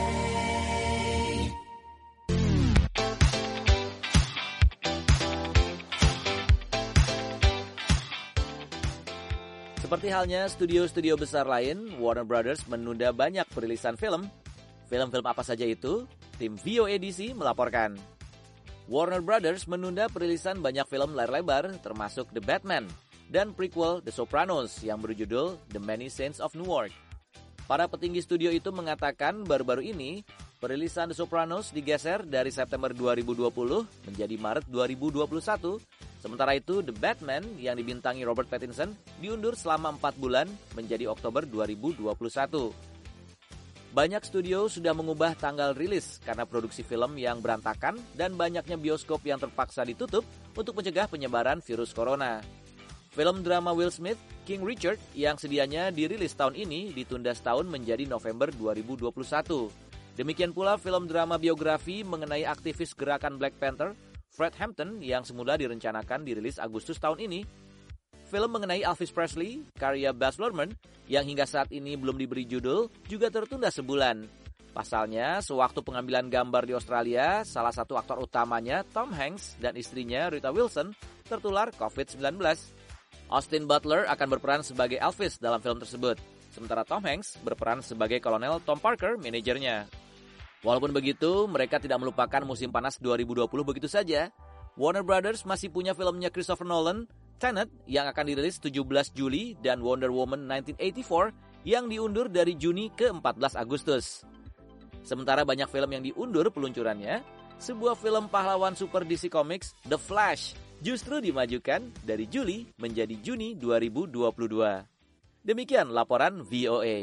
Seperti halnya studio-studio besar lain, Warner Brothers menunda banyak perilisan film. Film-film apa saja itu? Tim V O A D C melaporkan. Warner Brothers menunda perilisan banyak film layar lebar, termasuk The Batman dan prequel The Sopranos yang berjudul The Many Saints of Newark. Para petinggi studio itu mengatakan baru-baru ini, perilisan The Sopranos digeser dari September dua ribu dua puluh menjadi Maret dua ribu dua puluh satu. Sementara itu, The Batman yang dibintangi Robert Pattinson diundur selama empat bulan menjadi Oktober dua ribu dua puluh satu. Banyak studio sudah mengubah tanggal rilis karena produksi film yang berantakan dan banyaknya bioskop yang terpaksa ditutup untuk mencegah penyebaran virus corona. Film drama Will Smith, King Richard, yang sedianya dirilis tahun ini ditunda setahun menjadi November dua ribu dua puluh satu. Demikian pula film drama biografi mengenai aktivis gerakan Black Panther, Fred Hampton, yang semula direncanakan dirilis Agustus tahun ini. Film mengenai Elvis Presley, karya Baz Luhrmann, yang hingga saat ini belum diberi judul, juga tertunda sebulan. Pasalnya, sewaktu pengambilan gambar di Australia, salah satu aktor utamanya, Tom Hanks, dan istrinya, Rita Wilson, tertular covid sembilan belas. Austin Butler akan berperan sebagai Elvis dalam film tersebut, sementara Tom Hanks berperan sebagai Kolonel Tom Parker, manajernya. Walaupun begitu, mereka tidak melupakan musim panas dua ribu dua puluh begitu saja. Warner Brothers masih punya filmnya Christopher Nolan, Tenet, yang akan dirilis tujuh belas Juli, dan Wonder Woman nineteen eighty-four yang diundur dari Juni ke empat belas Agustus. Sementara banyak film yang diundur peluncurannya, sebuah film pahlawan super D C Comics, The Flash, justru dimajukan dari Juli menjadi Juni dua ribu dua puluh dua. Demikian laporan V O A.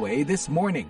O A This Morning.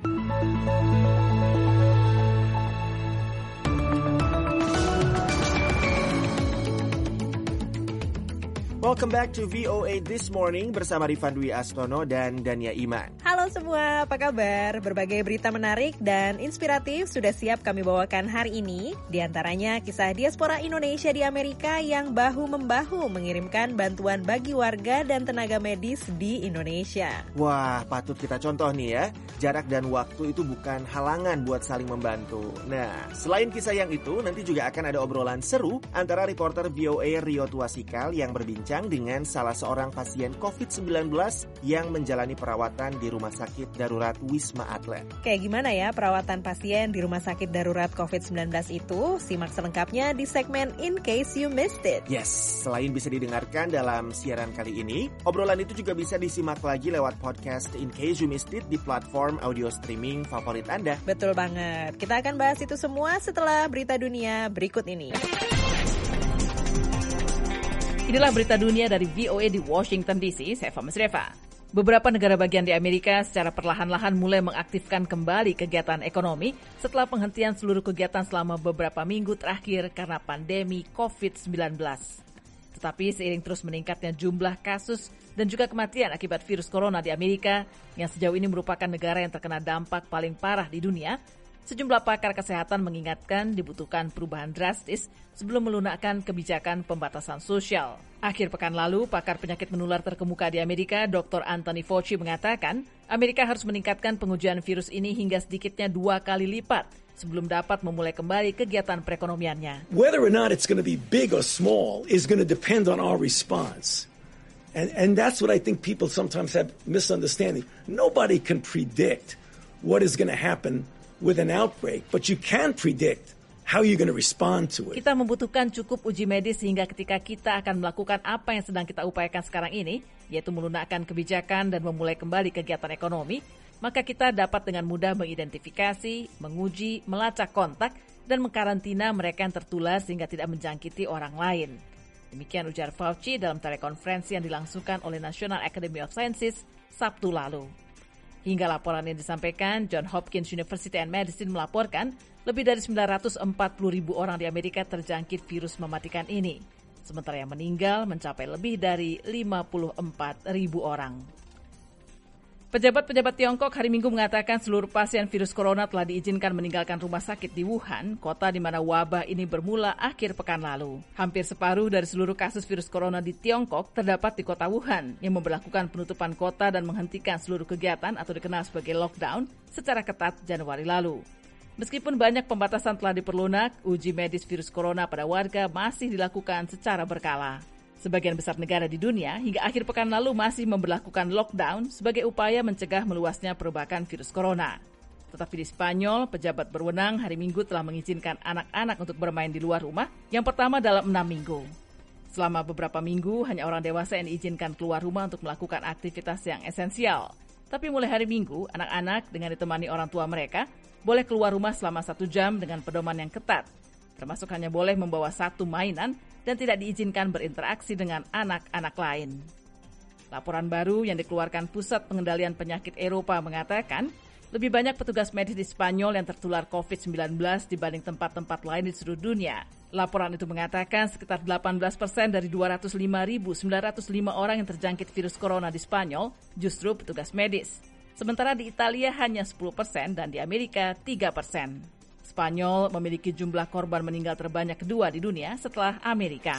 Welcome back to V O A This Morning bersama Rifan Dwi Astono dan Dania Iman. Halo semua, apa kabar? Berbagai berita menarik dan inspiratif sudah siap kami bawakan hari ini. Di antaranya kisah diaspora Indonesia di Amerika yang bahu-membahu mengirimkan bantuan bagi warga dan tenaga medis di Indonesia. Wah, patut kita contoh nih ya. Jarak dan waktu itu bukan halangan buat saling membantu. Nah, selain kisah yang itu, nanti juga akan ada obrolan seru antara reporter V O A Rio Tuasikal yang berbincang dengan salah seorang pasien covid sembilan belas yang menjalani perawatan di Rumah Sakit Darurat Wisma Atlet. Kayak gimana ya perawatan pasien di Rumah Sakit Darurat covid sembilan belas itu? Simak selengkapnya di segmen In Case You Missed It. Yes, selain bisa didengarkan dalam siaran kali ini, obrolan itu juga bisa disimak lagi lewat podcast In Case You Missed It di platform audio streaming favorit Anda. Betul banget. Kita akan bahas itu semua setelah berita dunia berikut ini. Inilah berita dunia dari V O A di Washington D C, saya Fama Sreva. Beberapa negara bagian di Amerika secara perlahan-lahan mulai mengaktifkan kembali kegiatan ekonomi setelah penghentian seluruh kegiatan selama beberapa minggu terakhir karena pandemi covid sembilan belas. Tetapi seiring terus meningkatnya jumlah kasus dan juga kematian akibat virus corona di Amerika, yang sejauh ini merupakan negara yang terkena dampak paling parah di dunia, sejumlah pakar kesehatan mengingatkan dibutuhkan perubahan drastis sebelum melunakkan kebijakan pembatasan sosial. Akhir pekan lalu, pakar penyakit menular terkemuka di Amerika, doktor Anthony Fauci mengatakan, Amerika harus meningkatkan pengujian virus ini hingga sedikitnya dua kali lipat sebelum dapat memulai kembali kegiatan perekonomiannya. Whether or not it's going to be big or small is going to depend on our response. And, and that's what I think people sometimes have misunderstanding. Nobody can predict what is going to happen with an outbreak, but you can predict how you're going to respond to it. Kita membutuhkan cukup uji medis sehingga ketika kita akan melakukan apa yang sedang kita upayakan sekarang ini, yaitu melunakkan kebijakan dan memulai kembali kegiatan ekonomi, maka kita dapat dengan mudah mengidentifikasi, menguji, melacak kontak, dan mengkarantina mereka yang tertular sehingga tidak menjangkiti orang lain. Demikian ujar Fauci dalam telekonferensi yang dilangsungkan oleh National Academy of Sciences Sabtu lalu. Hingga laporan yang disampaikan, Johns Hopkins University and Medicine melaporkan lebih dari sembilan ratus empat puluh ribu orang di Amerika terjangkit virus mematikan ini. Sementara yang meninggal mencapai lebih dari lima puluh empat ribu orang. Pejabat-pejabat Tiongkok hari Minggu mengatakan seluruh pasien virus corona telah diizinkan meninggalkan rumah sakit di Wuhan, kota di mana wabah ini bermula akhir pekan lalu. Hampir separuh dari seluruh kasus virus corona di Tiongkok terdapat di kota Wuhan, yang memberlakukan penutupan kota dan menghentikan seluruh kegiatan atau dikenal sebagai lockdown secara ketat Januari lalu. Meskipun banyak pembatasan telah diperlunak, uji medis virus corona pada warga masih dilakukan secara berkala. Sebagian besar negara di dunia hingga akhir pekan lalu masih memberlakukan lockdown sebagai upaya mencegah meluasnya perburukan virus corona. Tetapi di Spanyol, pejabat berwenang hari Minggu telah mengizinkan anak-anak untuk bermain di luar rumah yang pertama dalam enam minggu. Selama beberapa minggu, hanya orang dewasa yang diizinkan keluar rumah untuk melakukan aktivitas yang esensial. Tapi mulai hari Minggu, anak-anak dengan ditemani orang tua mereka boleh keluar rumah selama satu jam dengan pedoman yang ketat, termasuk hanya boleh membawa satu mainan dan tidak diizinkan berinteraksi dengan anak-anak lain. Laporan baru yang dikeluarkan Pusat Pengendalian Penyakit Eropa mengatakan lebih banyak petugas medis di Spanyol yang tertular covid sembilan belas dibanding tempat-tempat lain di seluruh dunia. Laporan itu mengatakan sekitar delapan belas persen dari dua ratus lima ribu sembilan ratus lima orang yang terjangkit virus corona di Spanyol justru petugas medis. Sementara di Italia hanya sepuluh persen dan di Amerika tiga persen. Spanyol memiliki jumlah korban meninggal terbanyak kedua di dunia setelah Amerika.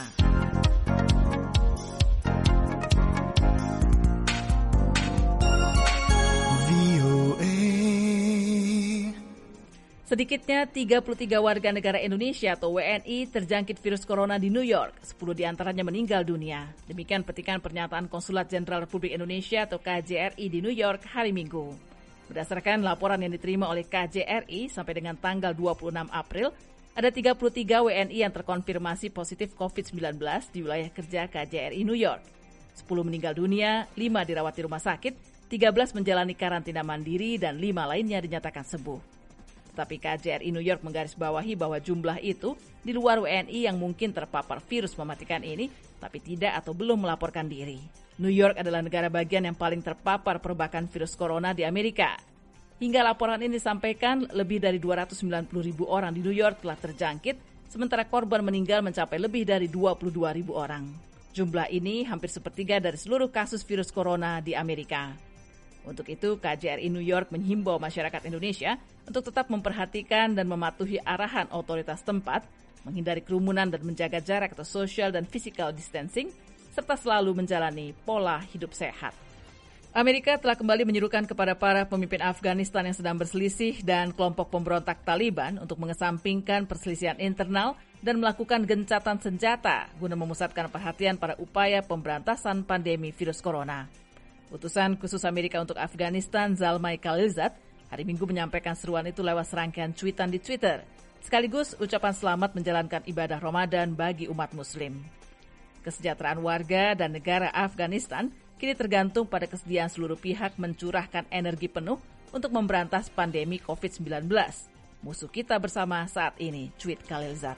Sedikitnya tiga puluh tiga warga negara Indonesia atau W N I terjangkit virus corona di New York, sepuluh diantaranya meninggal dunia. Demikian petikan pernyataan Konsulat Jenderal Republik Indonesia atau K J R I di New York hari Minggu. Berdasarkan laporan yang diterima oleh K J R I sampai dengan tanggal dua puluh enam April, ada tiga puluh tiga W N I yang terkonfirmasi positif covid sembilan belas di wilayah kerja K J R I New York. sepuluh meninggal dunia, lima dirawat di rumah sakit, tiga belas menjalani karantina mandiri, dan lima lainnya dinyatakan sembuh. Tetapi K J R I New York menggarisbawahi bahwa jumlah itu di luar W N I yang mungkin terpapar virus mematikan ini, tapi tidak atau belum melaporkan diri. New York adalah negara bagian yang paling terpapar perbakan virus corona di Amerika. Hingga laporan ini disampaikan, lebih dari dua ratus sembilan puluh ribu orang di New York telah terjangkit, sementara korban meninggal mencapai lebih dari dua puluh dua ribu orang. Jumlah ini hampir sepertiga dari seluruh kasus virus corona di Amerika. Untuk itu, K J R I New York menghimbau masyarakat Indonesia untuk tetap memperhatikan dan mematuhi arahan otoritas tempat, menghindari kerumunan dan menjaga jarak atau social dan physical distancing, serta selalu menjalani pola hidup sehat. Amerika telah kembali menyerukan kepada para pemimpin Afghanistan yang sedang berselisih dan kelompok pemberontak Taliban untuk mengesampingkan perselisihan internal dan melakukan gencatan senjata guna memusatkan perhatian pada upaya pemberantasan pandemi virus corona. Utusan khusus Amerika untuk Afghanistan, Zalmay Khalilzad, hari Minggu menyampaikan seruan itu lewat serangkaian cuitan di Twitter, sekaligus ucapan selamat menjalankan ibadah Ramadan bagi umat Muslim. Kesejahteraan warga dan negara Afghanistan kini tergantung pada kesediaan seluruh pihak mencurahkan energi penuh untuk memberantas pandemi covid sembilan belas. Musuh kita bersama saat ini, tweet Khalilzad.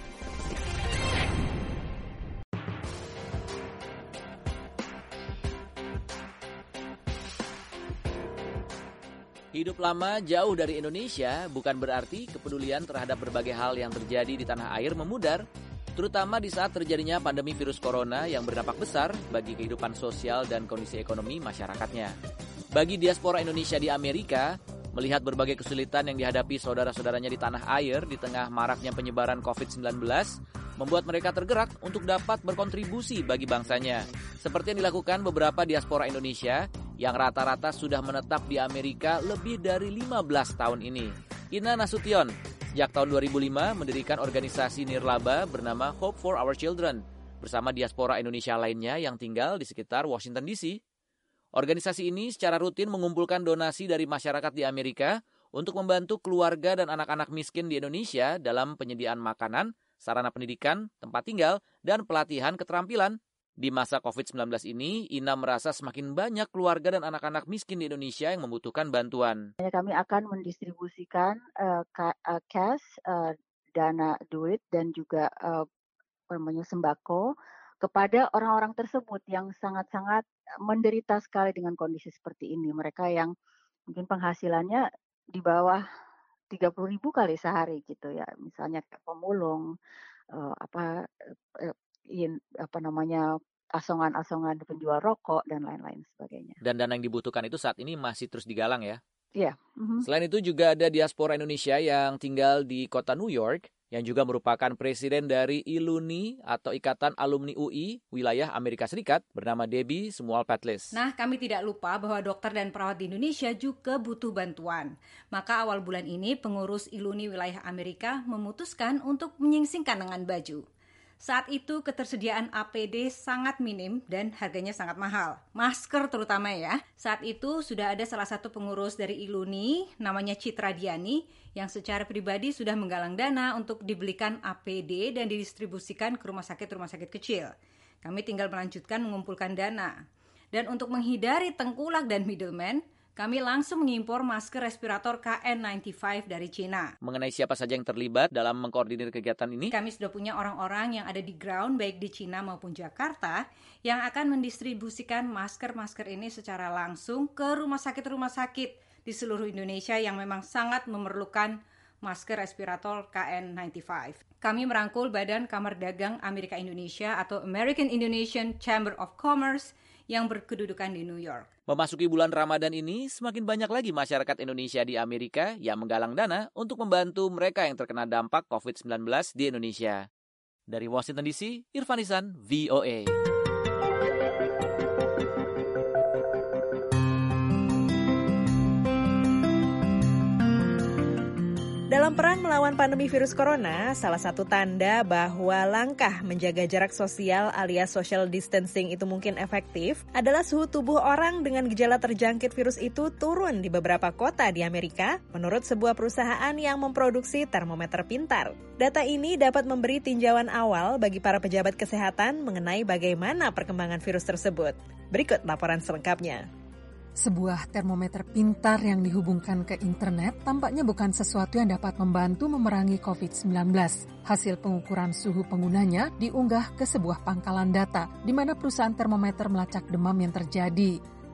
Hidup lama jauh dari Indonesia bukan berarti kepedulian terhadap berbagai hal yang terjadi di tanah air memudar, terutama di saat terjadinya pandemi virus corona yang berdampak besar bagi kehidupan sosial dan kondisi ekonomi masyarakatnya. Bagi diaspora Indonesia di Amerika, melihat berbagai kesulitan yang dihadapi saudara-saudaranya di tanah air di tengah maraknya penyebaran covid sembilan belas, membuat mereka tergerak untuk dapat berkontribusi bagi bangsanya. Seperti yang dilakukan beberapa diaspora Indonesia yang rata-rata sudah menetap di Amerika lebih dari lima belas tahun ini. Ina Nasution, sejak tahun dua ribu lima mendirikan organisasi nirlaba bernama Hope for Our Children bersama diaspora Indonesia lainnya yang tinggal di sekitar Washington D C. Organisasi ini secara rutin mengumpulkan donasi dari masyarakat di Amerika untuk membantu keluarga dan anak-anak miskin di Indonesia dalam penyediaan makanan, sarana pendidikan, tempat tinggal, dan pelatihan keterampilan. Di masa covid sembilan belas ini, Ina merasa semakin banyak keluarga dan anak-anak miskin di Indonesia yang membutuhkan bantuan. Kami akan mendistribusikan uh, cash, uh, dana duit, dan juga uh, sembako kepada orang-orang tersebut yang sangat-sangat menderita sekali dengan kondisi seperti ini. Mereka yang mungkin penghasilannya di bawah tiga puluh ribu kali sehari gitu ya. Misalnya pemulung, uh, apa, uh, in, apa namanya, asongan-asongan penjual rokok dan lain-lain sebagainya. Dan dana yang dibutuhkan itu saat ini masih terus digalang ya? Iya. Mm-hmm. Selain itu juga ada diaspora Indonesia yang tinggal di kota New York, yang juga merupakan presiden dari I L U N I atau Ikatan Alumni U I wilayah Amerika Serikat, bernama Debbie Sumual Patlis. Nah, kami tidak lupa bahwa dokter dan perawat di Indonesia juga butuh bantuan. Maka awal bulan ini pengurus I L U N I wilayah Amerika memutuskan untuk menyingsingkan lengan baju. Saat itu ketersediaan A P D sangat minim dan harganya sangat mahal. Masker terutama ya. Saat itu sudah ada salah satu pengurus dari I L U N I, namanya Citra Diani, yang secara pribadi sudah menggalang dana untuk dibelikan A P D dan didistribusikan ke rumah sakit-rumah sakit kecil. Kami tinggal melanjutkan mengumpulkan dana. Dan untuk menghindari tengkulak dan middleman, kami langsung mengimpor masker respirator K N sembilan puluh lima dari Cina. Mengenai siapa saja yang terlibat dalam mengkoordinir kegiatan ini? Kami sudah punya orang-orang yang ada di ground, baik di Cina maupun Jakarta, yang akan mendistribusikan masker-masker ini secara langsung ke rumah sakit-rumah sakit di seluruh Indonesia yang memang sangat memerlukan masker respirator K N sembilan puluh lima. Kami merangkul Badan Kamar Dagang Amerika Indonesia atau American Indonesian Chamber of Commerce yang berkedudukan di New York. Memasuki bulan Ramadan ini, semakin banyak lagi masyarakat Indonesia di Amerika yang menggalang dana untuk membantu mereka yang terkena dampak covid sembilan belas di Indonesia. Dari Washington D C, Irfan Isan, V O A. Dalam perang melawan pandemi virus corona, salah satu tanda bahwa langkah menjaga jarak sosial alias social distancing itu mungkin efektif adalah suhu tubuh orang dengan gejala terjangkit virus itu turun di beberapa kota di Amerika, menurut sebuah perusahaan yang memproduksi termometer pintar. Data ini dapat memberi tinjauan awal bagi para pejabat kesehatan mengenai bagaimana perkembangan virus tersebut. Berikut laporan selengkapnya. Sebuah termometer pintar yang dihubungkan ke internet tampaknya bukan sesuatu yang dapat membantu memerangi covid sembilan belas. Hasil pengukuran suhu penggunanya diunggah ke sebuah pangkalan data, di mana perusahaan termometer melacak demam yang terjadi.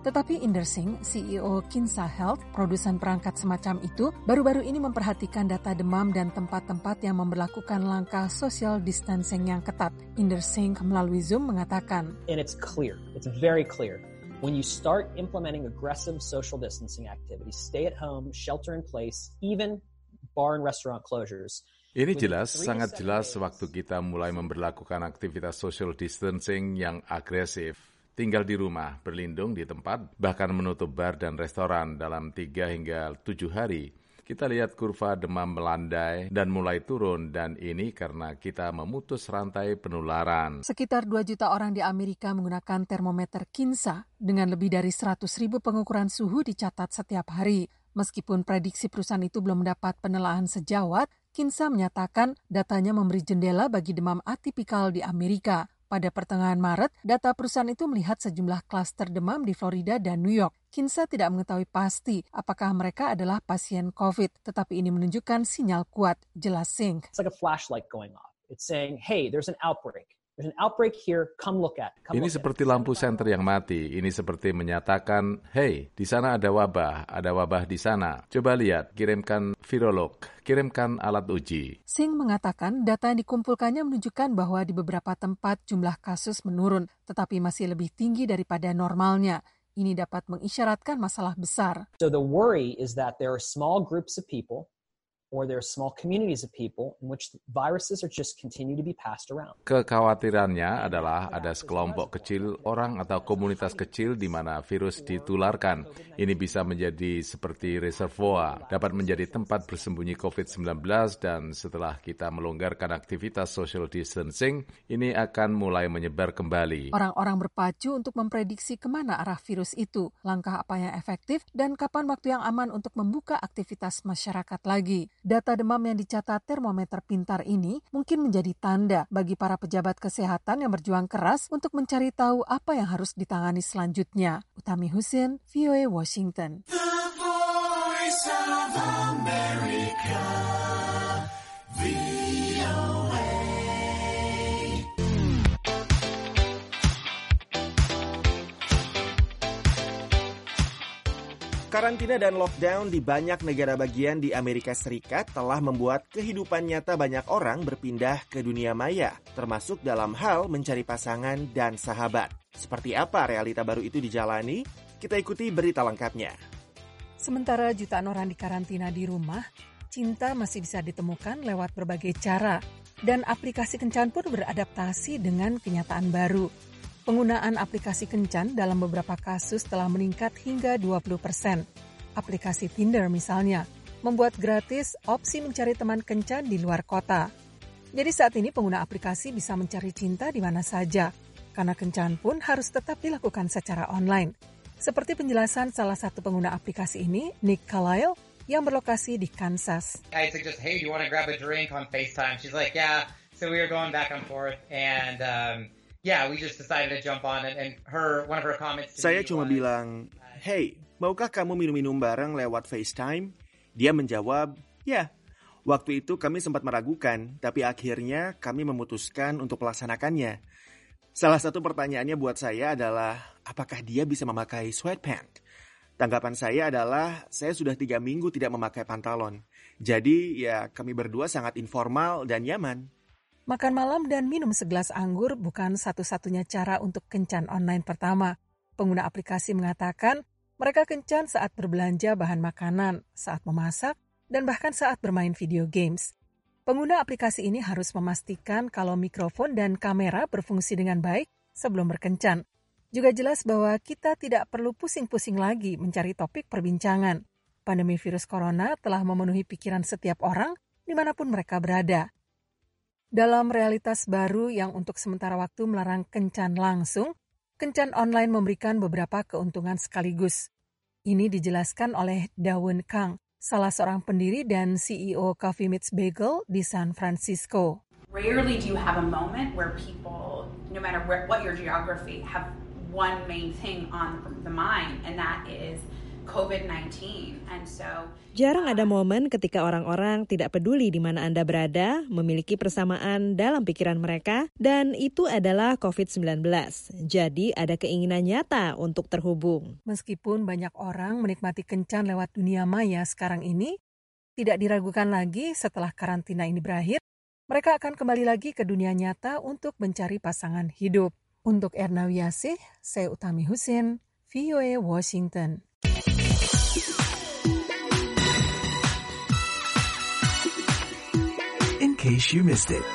Tetapi Inder Singh, C E O Kinsa Health, produsen perangkat semacam itu, baru-baru ini memperhatikan data demam dan tempat-tempat yang memberlakukan langkah social distancing yang ketat. Inder Singh melalui Zoom mengatakan, And it's clear, it's very clear. When you start implementing aggressive social distancing activities, stay at home, shelter in place, even bar and restaurant closures. Ini jelas, sangat jelas waktu kita mulai memberlakukan aktivitas social distancing yang agresif. Tinggal di rumah, berlindung di tempat, bahkan menutup bar dan restoran dalam tiga hingga tujuh hari. Kita lihat kurva demam melandai dan mulai turun, dan ini karena kita memutus rantai penularan. Sekitar dua juta orang di Amerika menggunakan termometer Kinsa dengan lebih dari seratus ribu pengukuran suhu dicatat setiap hari. Meskipun prediksi perusahaan itu belum mendapat penelaahan sejawat, Kinsa menyatakan datanya memberi jendela bagi demam atipikal di Amerika. Pada pertengahan Maret, data perusahaan itu melihat sejumlah klaster demam di Florida dan New York. Kinsa tidak mengetahui pasti apakah mereka adalah pasien COVID, tetapi ini menunjukkan sinyal kuat, jelas Singh. It's like a flashlight going off. It's saying, hey, there's an outbreak. There's an outbreak here, come look at. Come Ini look seperti at. lampu senter yang mati. Ini seperti menyatakan, hey, di sana ada wabah, ada wabah di sana. Coba lihat, kirimkan virolog, kirimkan alat uji. Singh mengatakan data yang dikumpulkannya menunjukkan bahwa di beberapa tempat jumlah kasus menurun, tetapi masih lebih tinggi daripada normalnya. Ini dapat mengisyaratkan masalah besar. So the worry is that there are small groups of people or there are small communities of people in which viruses are just continue to be passed around. Kekhawatirannya adalah ada sekelompok kecil orang atau komunitas kecil di mana virus ditularkan. Ini bisa menjadi seperti reservoir, dapat menjadi tempat bersembunyi covid sembilan belas, dan setelah kita melonggarkan aktivitas social distancing, ini akan mulai menyebar kembali. Orang-orang berpacu untuk memprediksi kemana arah virus itu, langkah apa yang efektif, dan kapan waktu yang aman untuk membuka aktivitas masyarakat lagi. Data demam yang dicatat termometer pintar ini mungkin menjadi tanda bagi para pejabat kesehatan yang berjuang keras untuk mencari tahu apa yang harus ditangani selanjutnya. Utami Husin, V O A Washington. The Voice of America, V O A. Karantina dan lockdown di banyak negara bagian di Amerika Serikat telah membuat kehidupan nyata banyak orang berpindah ke dunia maya, termasuk dalam hal mencari pasangan dan sahabat. Seperti apa realita baru itu dijalani? Kita ikuti berita lengkapnya. Sementara jutaan orang di karantina di rumah, cinta masih bisa ditemukan lewat berbagai cara, dan aplikasi kencan pun beradaptasi dengan kenyataan baru. Penggunaan aplikasi kencan dalam beberapa kasus telah meningkat hingga dua puluh persen. Aplikasi Tinder misalnya, membuat gratis opsi mencari teman kencan di luar kota. Jadi saat ini pengguna aplikasi bisa mencari cinta di mana saja, karena kencan pun harus tetap dilakukan secara online. Seperti penjelasan salah satu pengguna aplikasi ini, Nick Carlisle, yang berlokasi di Kansas. I suggest, hey, do you want to grab a drink on FaceTime? She's like, yeah. So we were going back and forth, and um, yeah, we just decided to jump on it. And her, one of her comments to Saya me cuma was, bilang, hey, maukah kamu minum-minum bareng lewat FaceTime? Dia menjawab, ya. Waktu itu kami sempat meragukan, tapi akhirnya kami memutuskan untuk melaksanakannya. Salah satu pertanyaannya buat saya adalah, apakah dia bisa memakai sweatpants? Tanggapan saya adalah, saya sudah tiga minggu tidak memakai pantalon. Jadi, ya kami berdua sangat informal dan nyaman. Makan malam dan minum segelas anggur bukan satu-satunya cara untuk kencan online pertama. Pengguna aplikasi mengatakan mereka kencan saat berbelanja bahan makanan, saat memasak, dan bahkan saat bermain video games. Pengguna aplikasi ini harus memastikan kalau mikrofon dan kamera berfungsi dengan baik sebelum berkencan. Juga jelas bahwa kita tidak perlu pusing-pusing lagi mencari topik perbincangan. Pandemi virus corona telah memenuhi pikiran setiap orang dimanapun mereka berada. Dalam realitas baru yang untuk sementara waktu melarang kencan langsung, kencan online memberikan beberapa keuntungan sekaligus. Ini dijelaskan oleh Dawon Kang, salah seorang pendiri dan C E O Coffee Meets Bagel di San Francisco. Rarely do you have a moment where people, no matter where, what your geography, have one main thing on the mind, and that is covid nineteen. And so jarang ada momen ketika orang-orang tidak peduli di mana Anda berada, memiliki persamaan dalam pikiran mereka, dan itu adalah covid sembilan belas. Jadi ada keinginan nyata untuk terhubung. Meskipun banyak orang menikmati kencan lewat dunia maya sekarang ini, tidak diragukan lagi setelah karantina ini berakhir, mereka akan kembali lagi ke dunia nyata untuk mencari pasangan hidup. Untuk Erna Wiyasih, saya Utami Husin, V O A Washington. In case you missed it.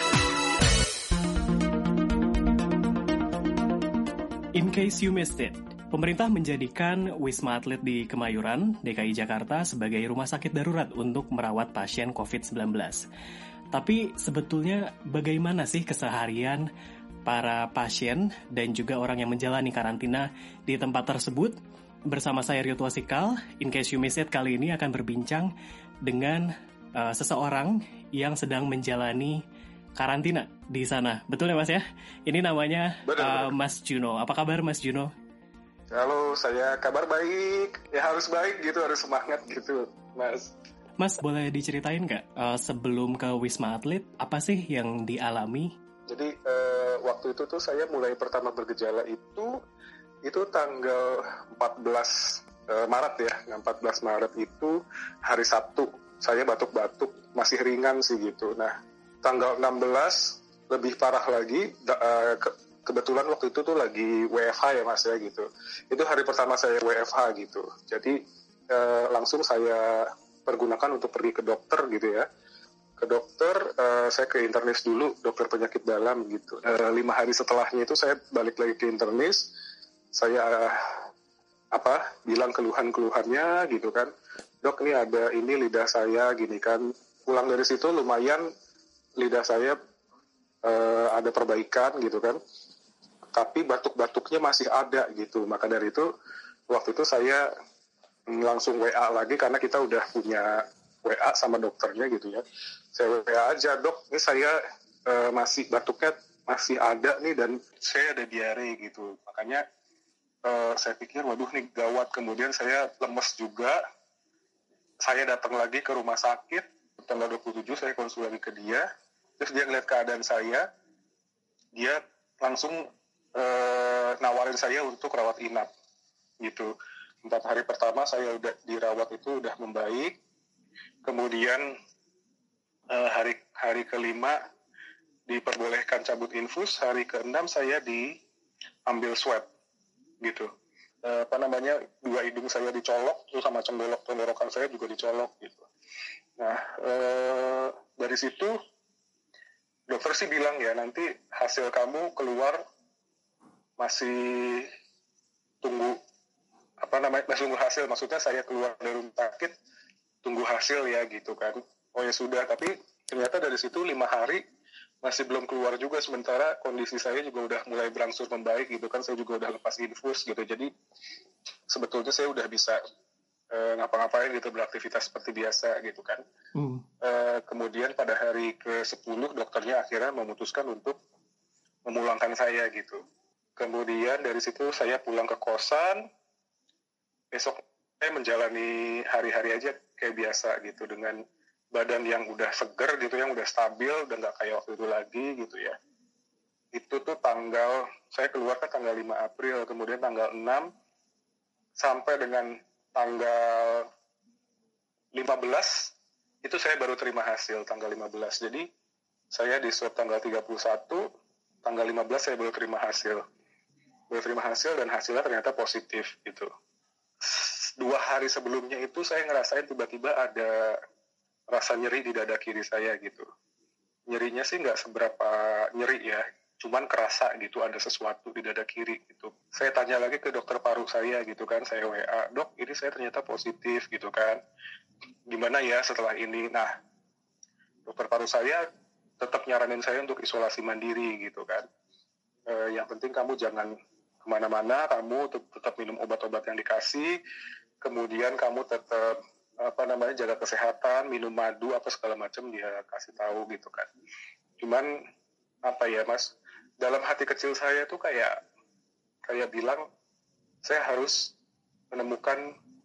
In case you missed it. Pemerintah menjadikan Wisma Atlet di Kemayoran, D K I Jakarta sebagai rumah sakit darurat untuk merawat pasien covid sembilan belas. Tapi sebetulnya bagaimana sih keseharian para pasien dan juga orang yang menjalani karantina di tempat tersebut? Bersama saya Rio Tuasikal, In Case You Missed It kali ini akan berbincang dengan uh, seseorang yang sedang menjalani karantina di sana. Betul ya Mas ya? Ini namanya uh, Mas Juno. Apa kabar Mas Juno? Halo, saya kabar baik. Ya harus baik gitu, harus semangat gitu, Mas. Mas, boleh diceritain nggak uh, sebelum ke Wisma Atlet, apa sih yang dialami? Jadi uh, waktu itu tuh saya mulai pertama bergejala itu, itu tanggal empat belas uh, Maret ya. empat belas Maret itu hari Sabtu. Saya batuk-batuk, masih ringan sih gitu. Nah, tanggal enam belas lebih parah lagi, uh, ke, kebetulan waktu itu tuh lagi W F H ya Mas ya gitu. Itu hari pertama saya W F H gitu. Jadi eh, langsung saya pergunakan untuk pergi ke dokter gitu ya. Ke dokter, eh, saya ke internis dulu, dokter penyakit dalam gitu. Eh, lima hari setelahnya itu saya balik lagi ke internis. Saya eh, apa bilang keluhan-keluhannya gitu kan. Dok, ini ada ini lidah saya gini kan. Pulang dari situ lumayan lidah saya eh, ada perbaikan gitu kan. Tapi batuk-batuknya masih ada gitu. Maka dari itu, waktu itu saya langsung W A lagi karena kita udah punya W A sama dokternya gitu ya. Saya W A aja, dok, ini saya uh, masih batuknya masih ada nih dan saya ada diare gitu. Makanya uh, saya pikir, waduh nih gawat. Kemudian saya lemes juga. Saya datang lagi ke rumah sakit. Tanggal dua puluh tujuh saya konsul lagi ke dia. Terus dia ngeliat keadaan saya. Dia langsung Uh, nawarin saya untuk rawat inap gitu. Empat hari pertama saya udah dirawat itu udah membaik. Kemudian uh, hari hari kelima diperbolehkan cabut infus. Hari keenam saya diambil swab gitu. Uh, apa namanya dua hidung saya dicolok, terus sama cendolok tenggorokan saya juga dicolok gitu. Nah uh, dari situ dokter sih bilang ya nanti hasil kamu keluar masih tunggu apa namanya masih tunggu hasil, maksudnya saya keluar dari rumah sakit tunggu hasil ya gitu kan. Oh ya sudah, tapi ternyata dari situ lima hari masih belum keluar juga, sementara kondisi saya juga udah mulai berangsur membaik gitu kan. Saya juga udah lepas infus gitu, jadi sebetulnya saya udah bisa uh, ngapa-ngapain gitu, beraktivitas seperti biasa gitu kan. hmm. uh, kemudian pada hari ke sepuluh dokternya akhirnya memutuskan untuk memulangkan saya gitu. Kemudian dari situ saya pulang ke kosan. Besok saya menjalani hari-hari aja kayak biasa gitu, dengan badan yang udah seger gitu, yang udah stabil, udah nggak kayak waktu itu lagi gitu ya. Itu tuh tanggal, saya keluar ke tanggal lima April, kemudian tanggal enam sampai dengan tanggal lima belas itu saya baru terima hasil tanggal lima belas. Jadi saya di swab tanggal tiga puluh satu, tanggal lima belas saya baru terima hasil. Baru terima hasil dan hasilnya ternyata positif gitu. Dua hari sebelumnya itu saya ngerasain tiba-tiba ada rasa nyeri di dada kiri saya gitu. Nyerinya sih nggak seberapa nyeri ya, cuman kerasa gitu ada sesuatu di dada kiri gitu. Saya tanya lagi ke dokter paru saya gitu kan, saya W A, dok ini saya ternyata positif gitu kan. Gimana ya setelah ini? Nah, dokter paru saya tetap nyaranin saya untuk isolasi mandiri gitu kan. E, yang penting kamu jangan kemana-mana, kamu tetap minum obat-obat yang dikasih, kemudian kamu tetap apa namanya jaga kesehatan, minum madu apa segala macam dia kasih tahu gitu kan. Cuman apa ya Mas, dalam hati kecil saya tuh kayak kayak bilang saya harus menemukan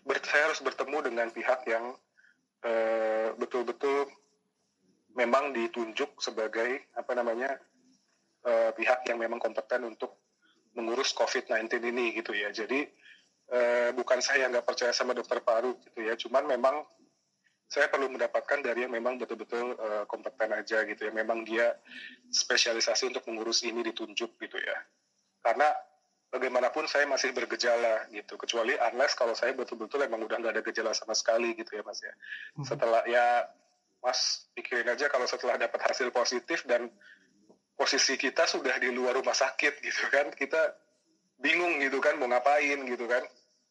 ber, saya harus bertemu dengan pihak yang uh, betul-betul memang ditunjuk sebagai apa namanya uh, pihak yang memang kompeten untuk mengurus covid sembilan belas ini gitu ya. Jadi uh, bukan saya nggak percaya sama dokter paru gitu ya, cuman memang saya perlu mendapatkan dari yang memang betul-betul uh, kompeten aja gitu ya. Memang dia spesialisasi untuk mengurus ini ditunjuk gitu ya. Karena bagaimanapun saya masih bergejala gitu. Kecuali unless kalau saya betul-betul emang udah nggak ada gejala sama sekali gitu ya Mas ya. Setelah ya Mas pikirin aja kalau setelah dapat hasil positif dan posisi kita sudah di luar rumah sakit gitu kan. Kita bingung gitu kan mau ngapain gitu kan.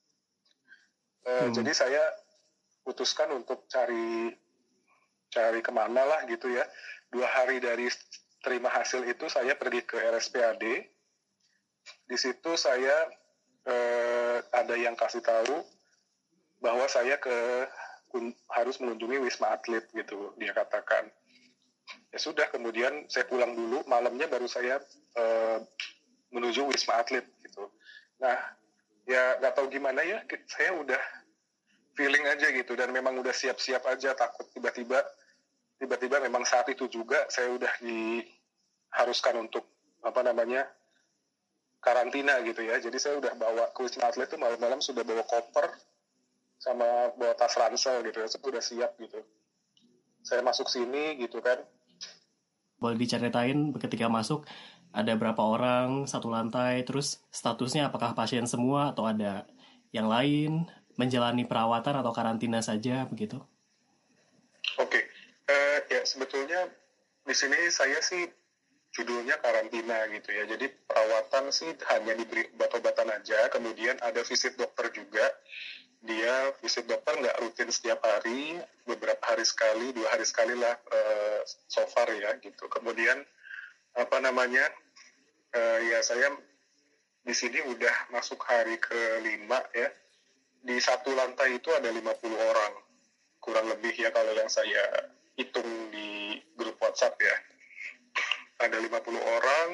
Uh, hmm. Jadi saya putuskan untuk cari cari kemana lah gitu ya. Dua hari dari terima hasil itu saya pergi ke R S P A D. Di situ saya eh, ada yang kasih tahu bahwa saya ke un, harus mengunjungi Wisma Atlet gitu, dia katakan. Ya sudah, kemudian saya pulang dulu, malamnya baru saya eh, menuju Wisma Atlet gitu. Nah, ya nggak tahu gimana ya, saya udah feeling aja gitu, dan memang udah siap-siap aja, takut tiba-tiba tiba-tiba memang saat itu juga saya udah diharuskan untuk apa namanya karantina gitu ya. Jadi saya udah bawa ke Wisma Atlet itu malam-malam sudah bawa koper sama bawa tas ransel gitu ya, saya udah siap gitu. Saya masuk sini gitu kan. Boleh diceritain ketika masuk ada berapa orang, satu lantai, terus statusnya apakah pasien semua atau ada yang lain? Menjalani perawatan atau karantina saja begitu? Oke, okay. uh, ya sebetulnya di sini saya sih judulnya karantina gitu ya. Jadi perawatan sih hanya diberi obat-obatan aja. Kemudian ada visit dokter juga. Dia visit dokter nggak rutin setiap hari, beberapa hari sekali, dua hari sekali lah uh, so far ya gitu. Kemudian apa namanya? Uh, ya saya di sini udah masuk hari kelima ya. Di satu lantai itu ada lima puluh orang, kurang lebih ya kalau yang saya hitung di grup WhatsApp ya. Ada lima puluh orang,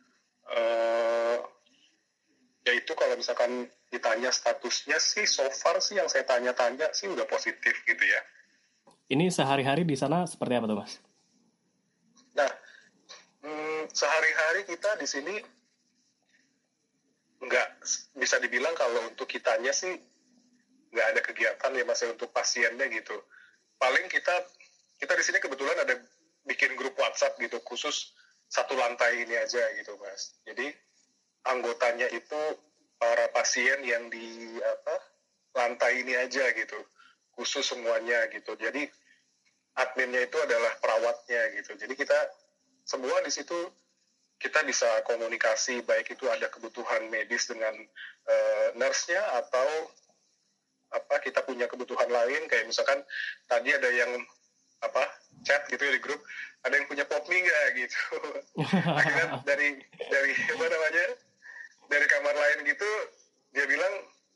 uh, yaitu kalau misalkan ditanya statusnya sih, so far sih yang saya tanya-tanya sih udah positif gitu ya. Ini sehari-hari di sana seperti apa tuh Mas? Nah, hmm, sehari-hari kita di sini nggak bisa dibilang kalau untuk kitanya sih nggak ada kegiatan ya Mas untuk pasiennya gitu. Paling kita kita di sini kebetulan ada bikin grup WhatsApp gitu khusus satu lantai ini aja gitu Mas. Jadi anggotanya itu para pasien yang di apa lantai ini aja gitu, khusus semuanya gitu. Jadi adminnya itu adalah perawatnya gitu. Jadi kita semua di situ kita bisa komunikasi, baik itu ada kebutuhan medis dengan uh, nurse-nya atau apa kita punya kebutuhan lain, kayak misalkan tadi ada yang apa chat gitu ya di grup, ada yang punya pop mie nggak gitu. Akhirnya dari dari apa namanya dari kamar lain gitu dia bilang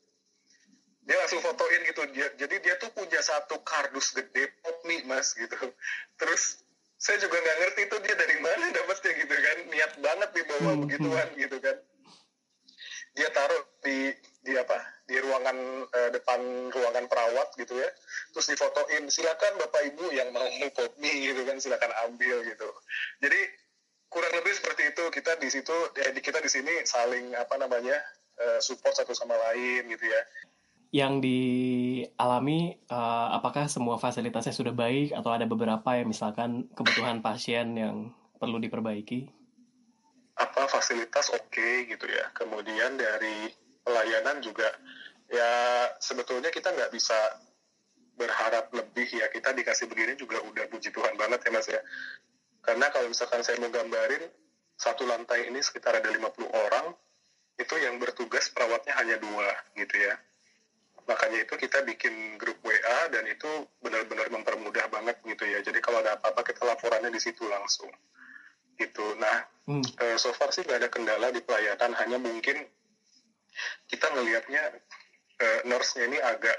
dia langsung fotoin gitu, dia, jadi dia tuh punya satu kardus gede pop mie Mas gitu. Terus saya juga nggak ngerti tuh dia dari mana dapetnya gitu kan, niat banget dibawa hmm, begituan hmm. gitu kan. Dia taruh di di apa di ruangan eh, depan ruangan perawat gitu ya, terus difotoin, silakan bapak ibu yang mau pop mie gitu kan, silakan ambil gitu. Jadi kurang lebih seperti itu, kita di situ ya, kita di sini saling apa namanya eh, support satu sama lain gitu ya. Yang dialami uh, apakah semua fasilitasnya sudah baik atau ada beberapa yang misalkan kebutuhan pasien yang perlu diperbaiki? Apa fasilitas oke okay, gitu ya. Kemudian dari pelayanan juga ya sebetulnya kita nggak bisa berharap lebih ya, kita dikasih begini juga udah puji Tuhan banget ya Mas ya. Karena kalau misalkan saya mau gambarin satu lantai ini sekitar ada lima puluh orang, itu yang bertugas perawatnya hanya dua gitu ya. Makanya itu kita bikin grup W A dan itu benar-benar mempermudah banget gitu ya. Jadi kalau ada apa-apa kita laporannya di situ langsung gitu. Nah hmm. uh, so far sih nggak ada kendala di pelayanan, hanya mungkin kita ngelihatnya uh, nurse-nya ini agak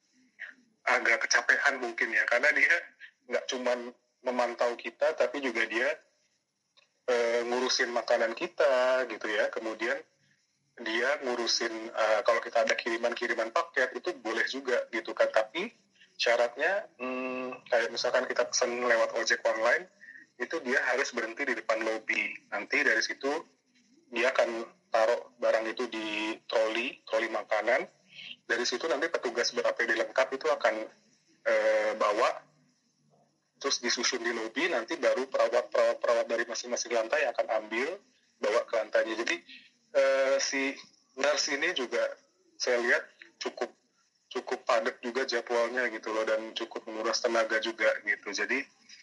agak kecapean mungkin ya, karena dia nggak cuma memantau kita tapi juga dia uh, ngurusin makanan kita gitu ya. Kemudian dia ngurusin uh, kalau kita ada kiriman-kiriman paket itu boleh juga gitu kan, tapi syaratnya hmm, kayak misalkan kita pesan lewat ojek online itu dia harus berhenti di depan lobi. Nanti dari situ dia akan taruh barang itu di troli, troli makanan. Dari situ nanti petugas ber-A P D lengkap itu akan uh, bawa, terus disusun di lobi, nanti baru perawat-perawat dari masing-masing lantai akan ambil, bawa ke lantainya. Jadi uh, si nurse ini juga saya lihat cukup cukup padat juga jadwalnya gitu loh, dan cukup menguras tenaga juga gitu. Jadi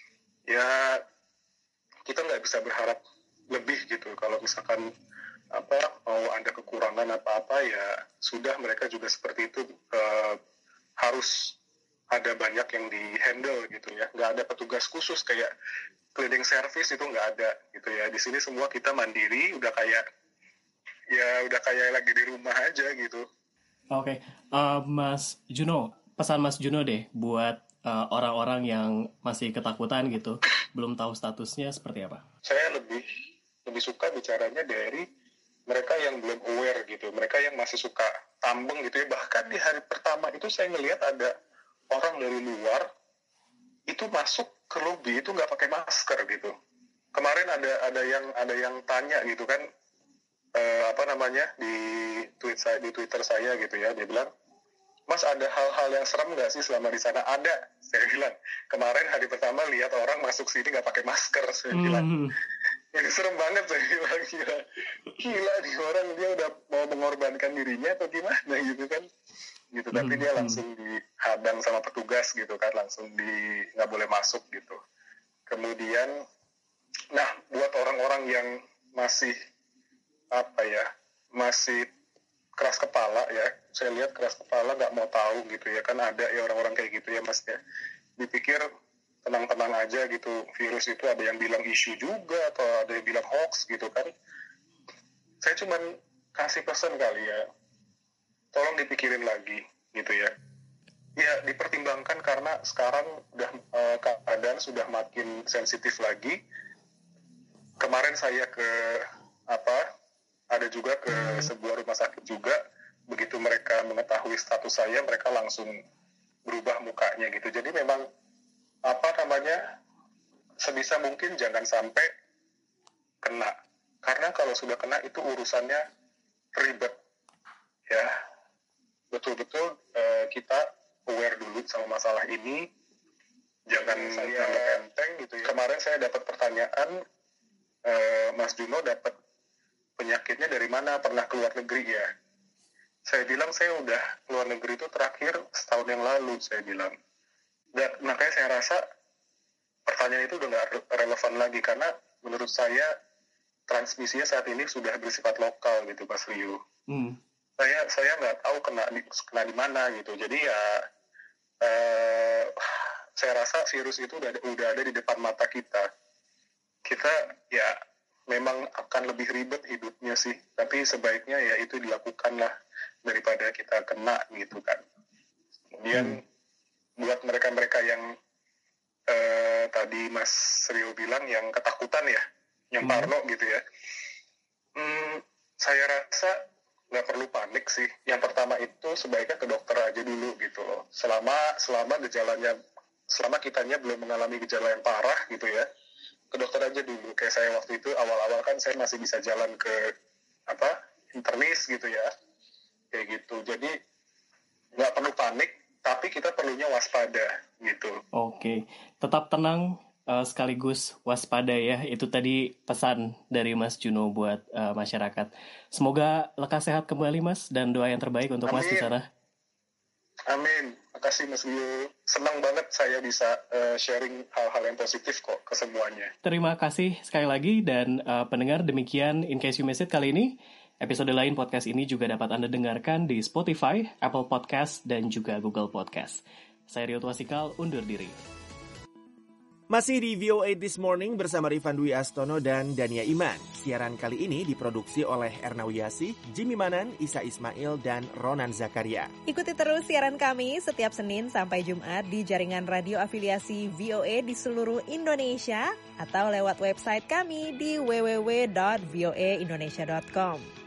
ya kita nggak bisa berharap lebih gitu. Kalau misalkan apa mau ada kekurangan apa-apa ya sudah, mereka juga seperti itu, uh, harus ada banyak yang di handle gitu ya. Nggak ada petugas khusus kayak cleaning service, itu nggak ada gitu ya. Di sini semua kita mandiri, udah kayak ya udah kayak lagi di rumah aja gitu. Oke, okay. uh, Mas Juno, pesan Mas Juno deh buat uh, orang-orang yang masih ketakutan gitu, belum tahu statusnya seperti apa. Saya lebih lebih suka bicaranya dari mereka yang belum aware gitu, mereka yang masih suka tambeng gitu ya. Bahkan di hari pertama itu saya ngelihat ada orang dari luar itu masuk ke lobi itu nggak pakai masker gitu. Kemarin ada ada yang ada yang tanya gitu kan, uh, apa namanya di tweet saya, di Twitter saya gitu ya, dia bilang, Mas ada hal-hal yang serem nggak sih selama di sana? Ada, saya bilang. Kemarin hari pertama lihat orang masuk sini nggak pakai masker, saya hmm. bilang. Ini serem banget, saya bilang. Gila, gila nih orang, dia udah mau mengorbankan dirinya atau gimana gitu kan? Gitu. Hmm. Tapi dia langsung dihadang sama petugas gitu kan, langsung di nggak boleh masuk gitu. Kemudian, nah buat orang-orang yang masih apa ya, masih keras kepala ya, saya lihat keras kepala nggak mau tahu gitu ya, kan ada ya orang-orang kayak gitu ya Mas ya, dipikir tenang-tenang aja gitu, virus itu ada yang bilang isu juga atau ada yang bilang hoax gitu kan. Saya cuman kasih pesan kali ya, tolong dipikirin lagi gitu ya, ya dipertimbangkan karena sekarang udah uh, keadaan sudah makin sensitif lagi. Kemarin saya ke apa ada juga ke sebuah rumah sakit juga, begitu mereka mengetahui status saya, mereka langsung berubah mukanya gitu. Jadi memang apa namanya, sebisa mungkin jangan sampai kena, karena kalau sudah kena itu urusannya ribet ya. Betul-betul uh, kita aware dulu sama masalah ini, jangan saya enteng gitu ya. Kemarin saya dapat pertanyaan, uh, Mas Juno dapat penyakitnya dari mana, pernah keluar negeri ya? Saya bilang saya udah keluar negeri itu terakhir setahun yang lalu, saya bilang. Dan makanya saya rasa pertanyaan itu udah nggak relevan lagi, karena menurut saya transmisinya saat ini sudah bersifat lokal gitu, Mas Rio. Hmm. Saya saya nggak tahu kena di, kena di mana gitu. Jadi ya eh, saya rasa virus itu udah udah ada di depan mata kita. Kita ya memang akan lebih ribet hidupnya sih, tapi sebaiknya ya itu dilakukan lah daripada kita kena gitu kan. Kemudian hmm. buat mereka-mereka yang eh, tadi Mas Rio bilang yang ketakutan ya, yang hmm. parno gitu ya, hmm, saya rasa nggak perlu panik sih. Yang pertama itu sebaiknya ke dokter aja dulu gitu loh. Selama selama gejalanya, selama kitanya belum mengalami gejala yang parah gitu ya, ke dokter aja dulu. Kayak saya waktu itu awal-awal kan saya masih bisa jalan ke apa internis gitu ya, kayak gitu. Jadi nggak perlu panik, tapi kita perlunya waspada gitu. Oke, tetap tenang uh, sekaligus waspada ya. Itu tadi pesan dari Mas Juno buat uh, masyarakat. Semoga lekas sehat kembali Mas, dan doa yang terbaik untuk Amin. Mas di sana. Amin. Makasih Mas Rio. Senang banget saya bisa uh, sharing hal-hal yang positif kok ke semuanya. Terima kasih sekali lagi, dan uh, pendengar, demikian In Case You Missed It kali ini. Episode lain podcast ini juga dapat Anda dengarkan di Spotify, Apple Podcast, dan juga Google Podcast. Saya Rio Twasikal, undur diri. Masih di V O A This Morning bersama Rifan Dwi Astono dan Dania Iman. Siaran kali ini diproduksi oleh Erna Wiyasi, Jimmy Manan, Isa Ismail, dan Ronan Zakaria. Ikuti terus siaran kami setiap Senin sampai Jumat di jaringan radio afiliasi V O A di seluruh Indonesia atau lewat website kami di w w w dot v o a indonesia dot com.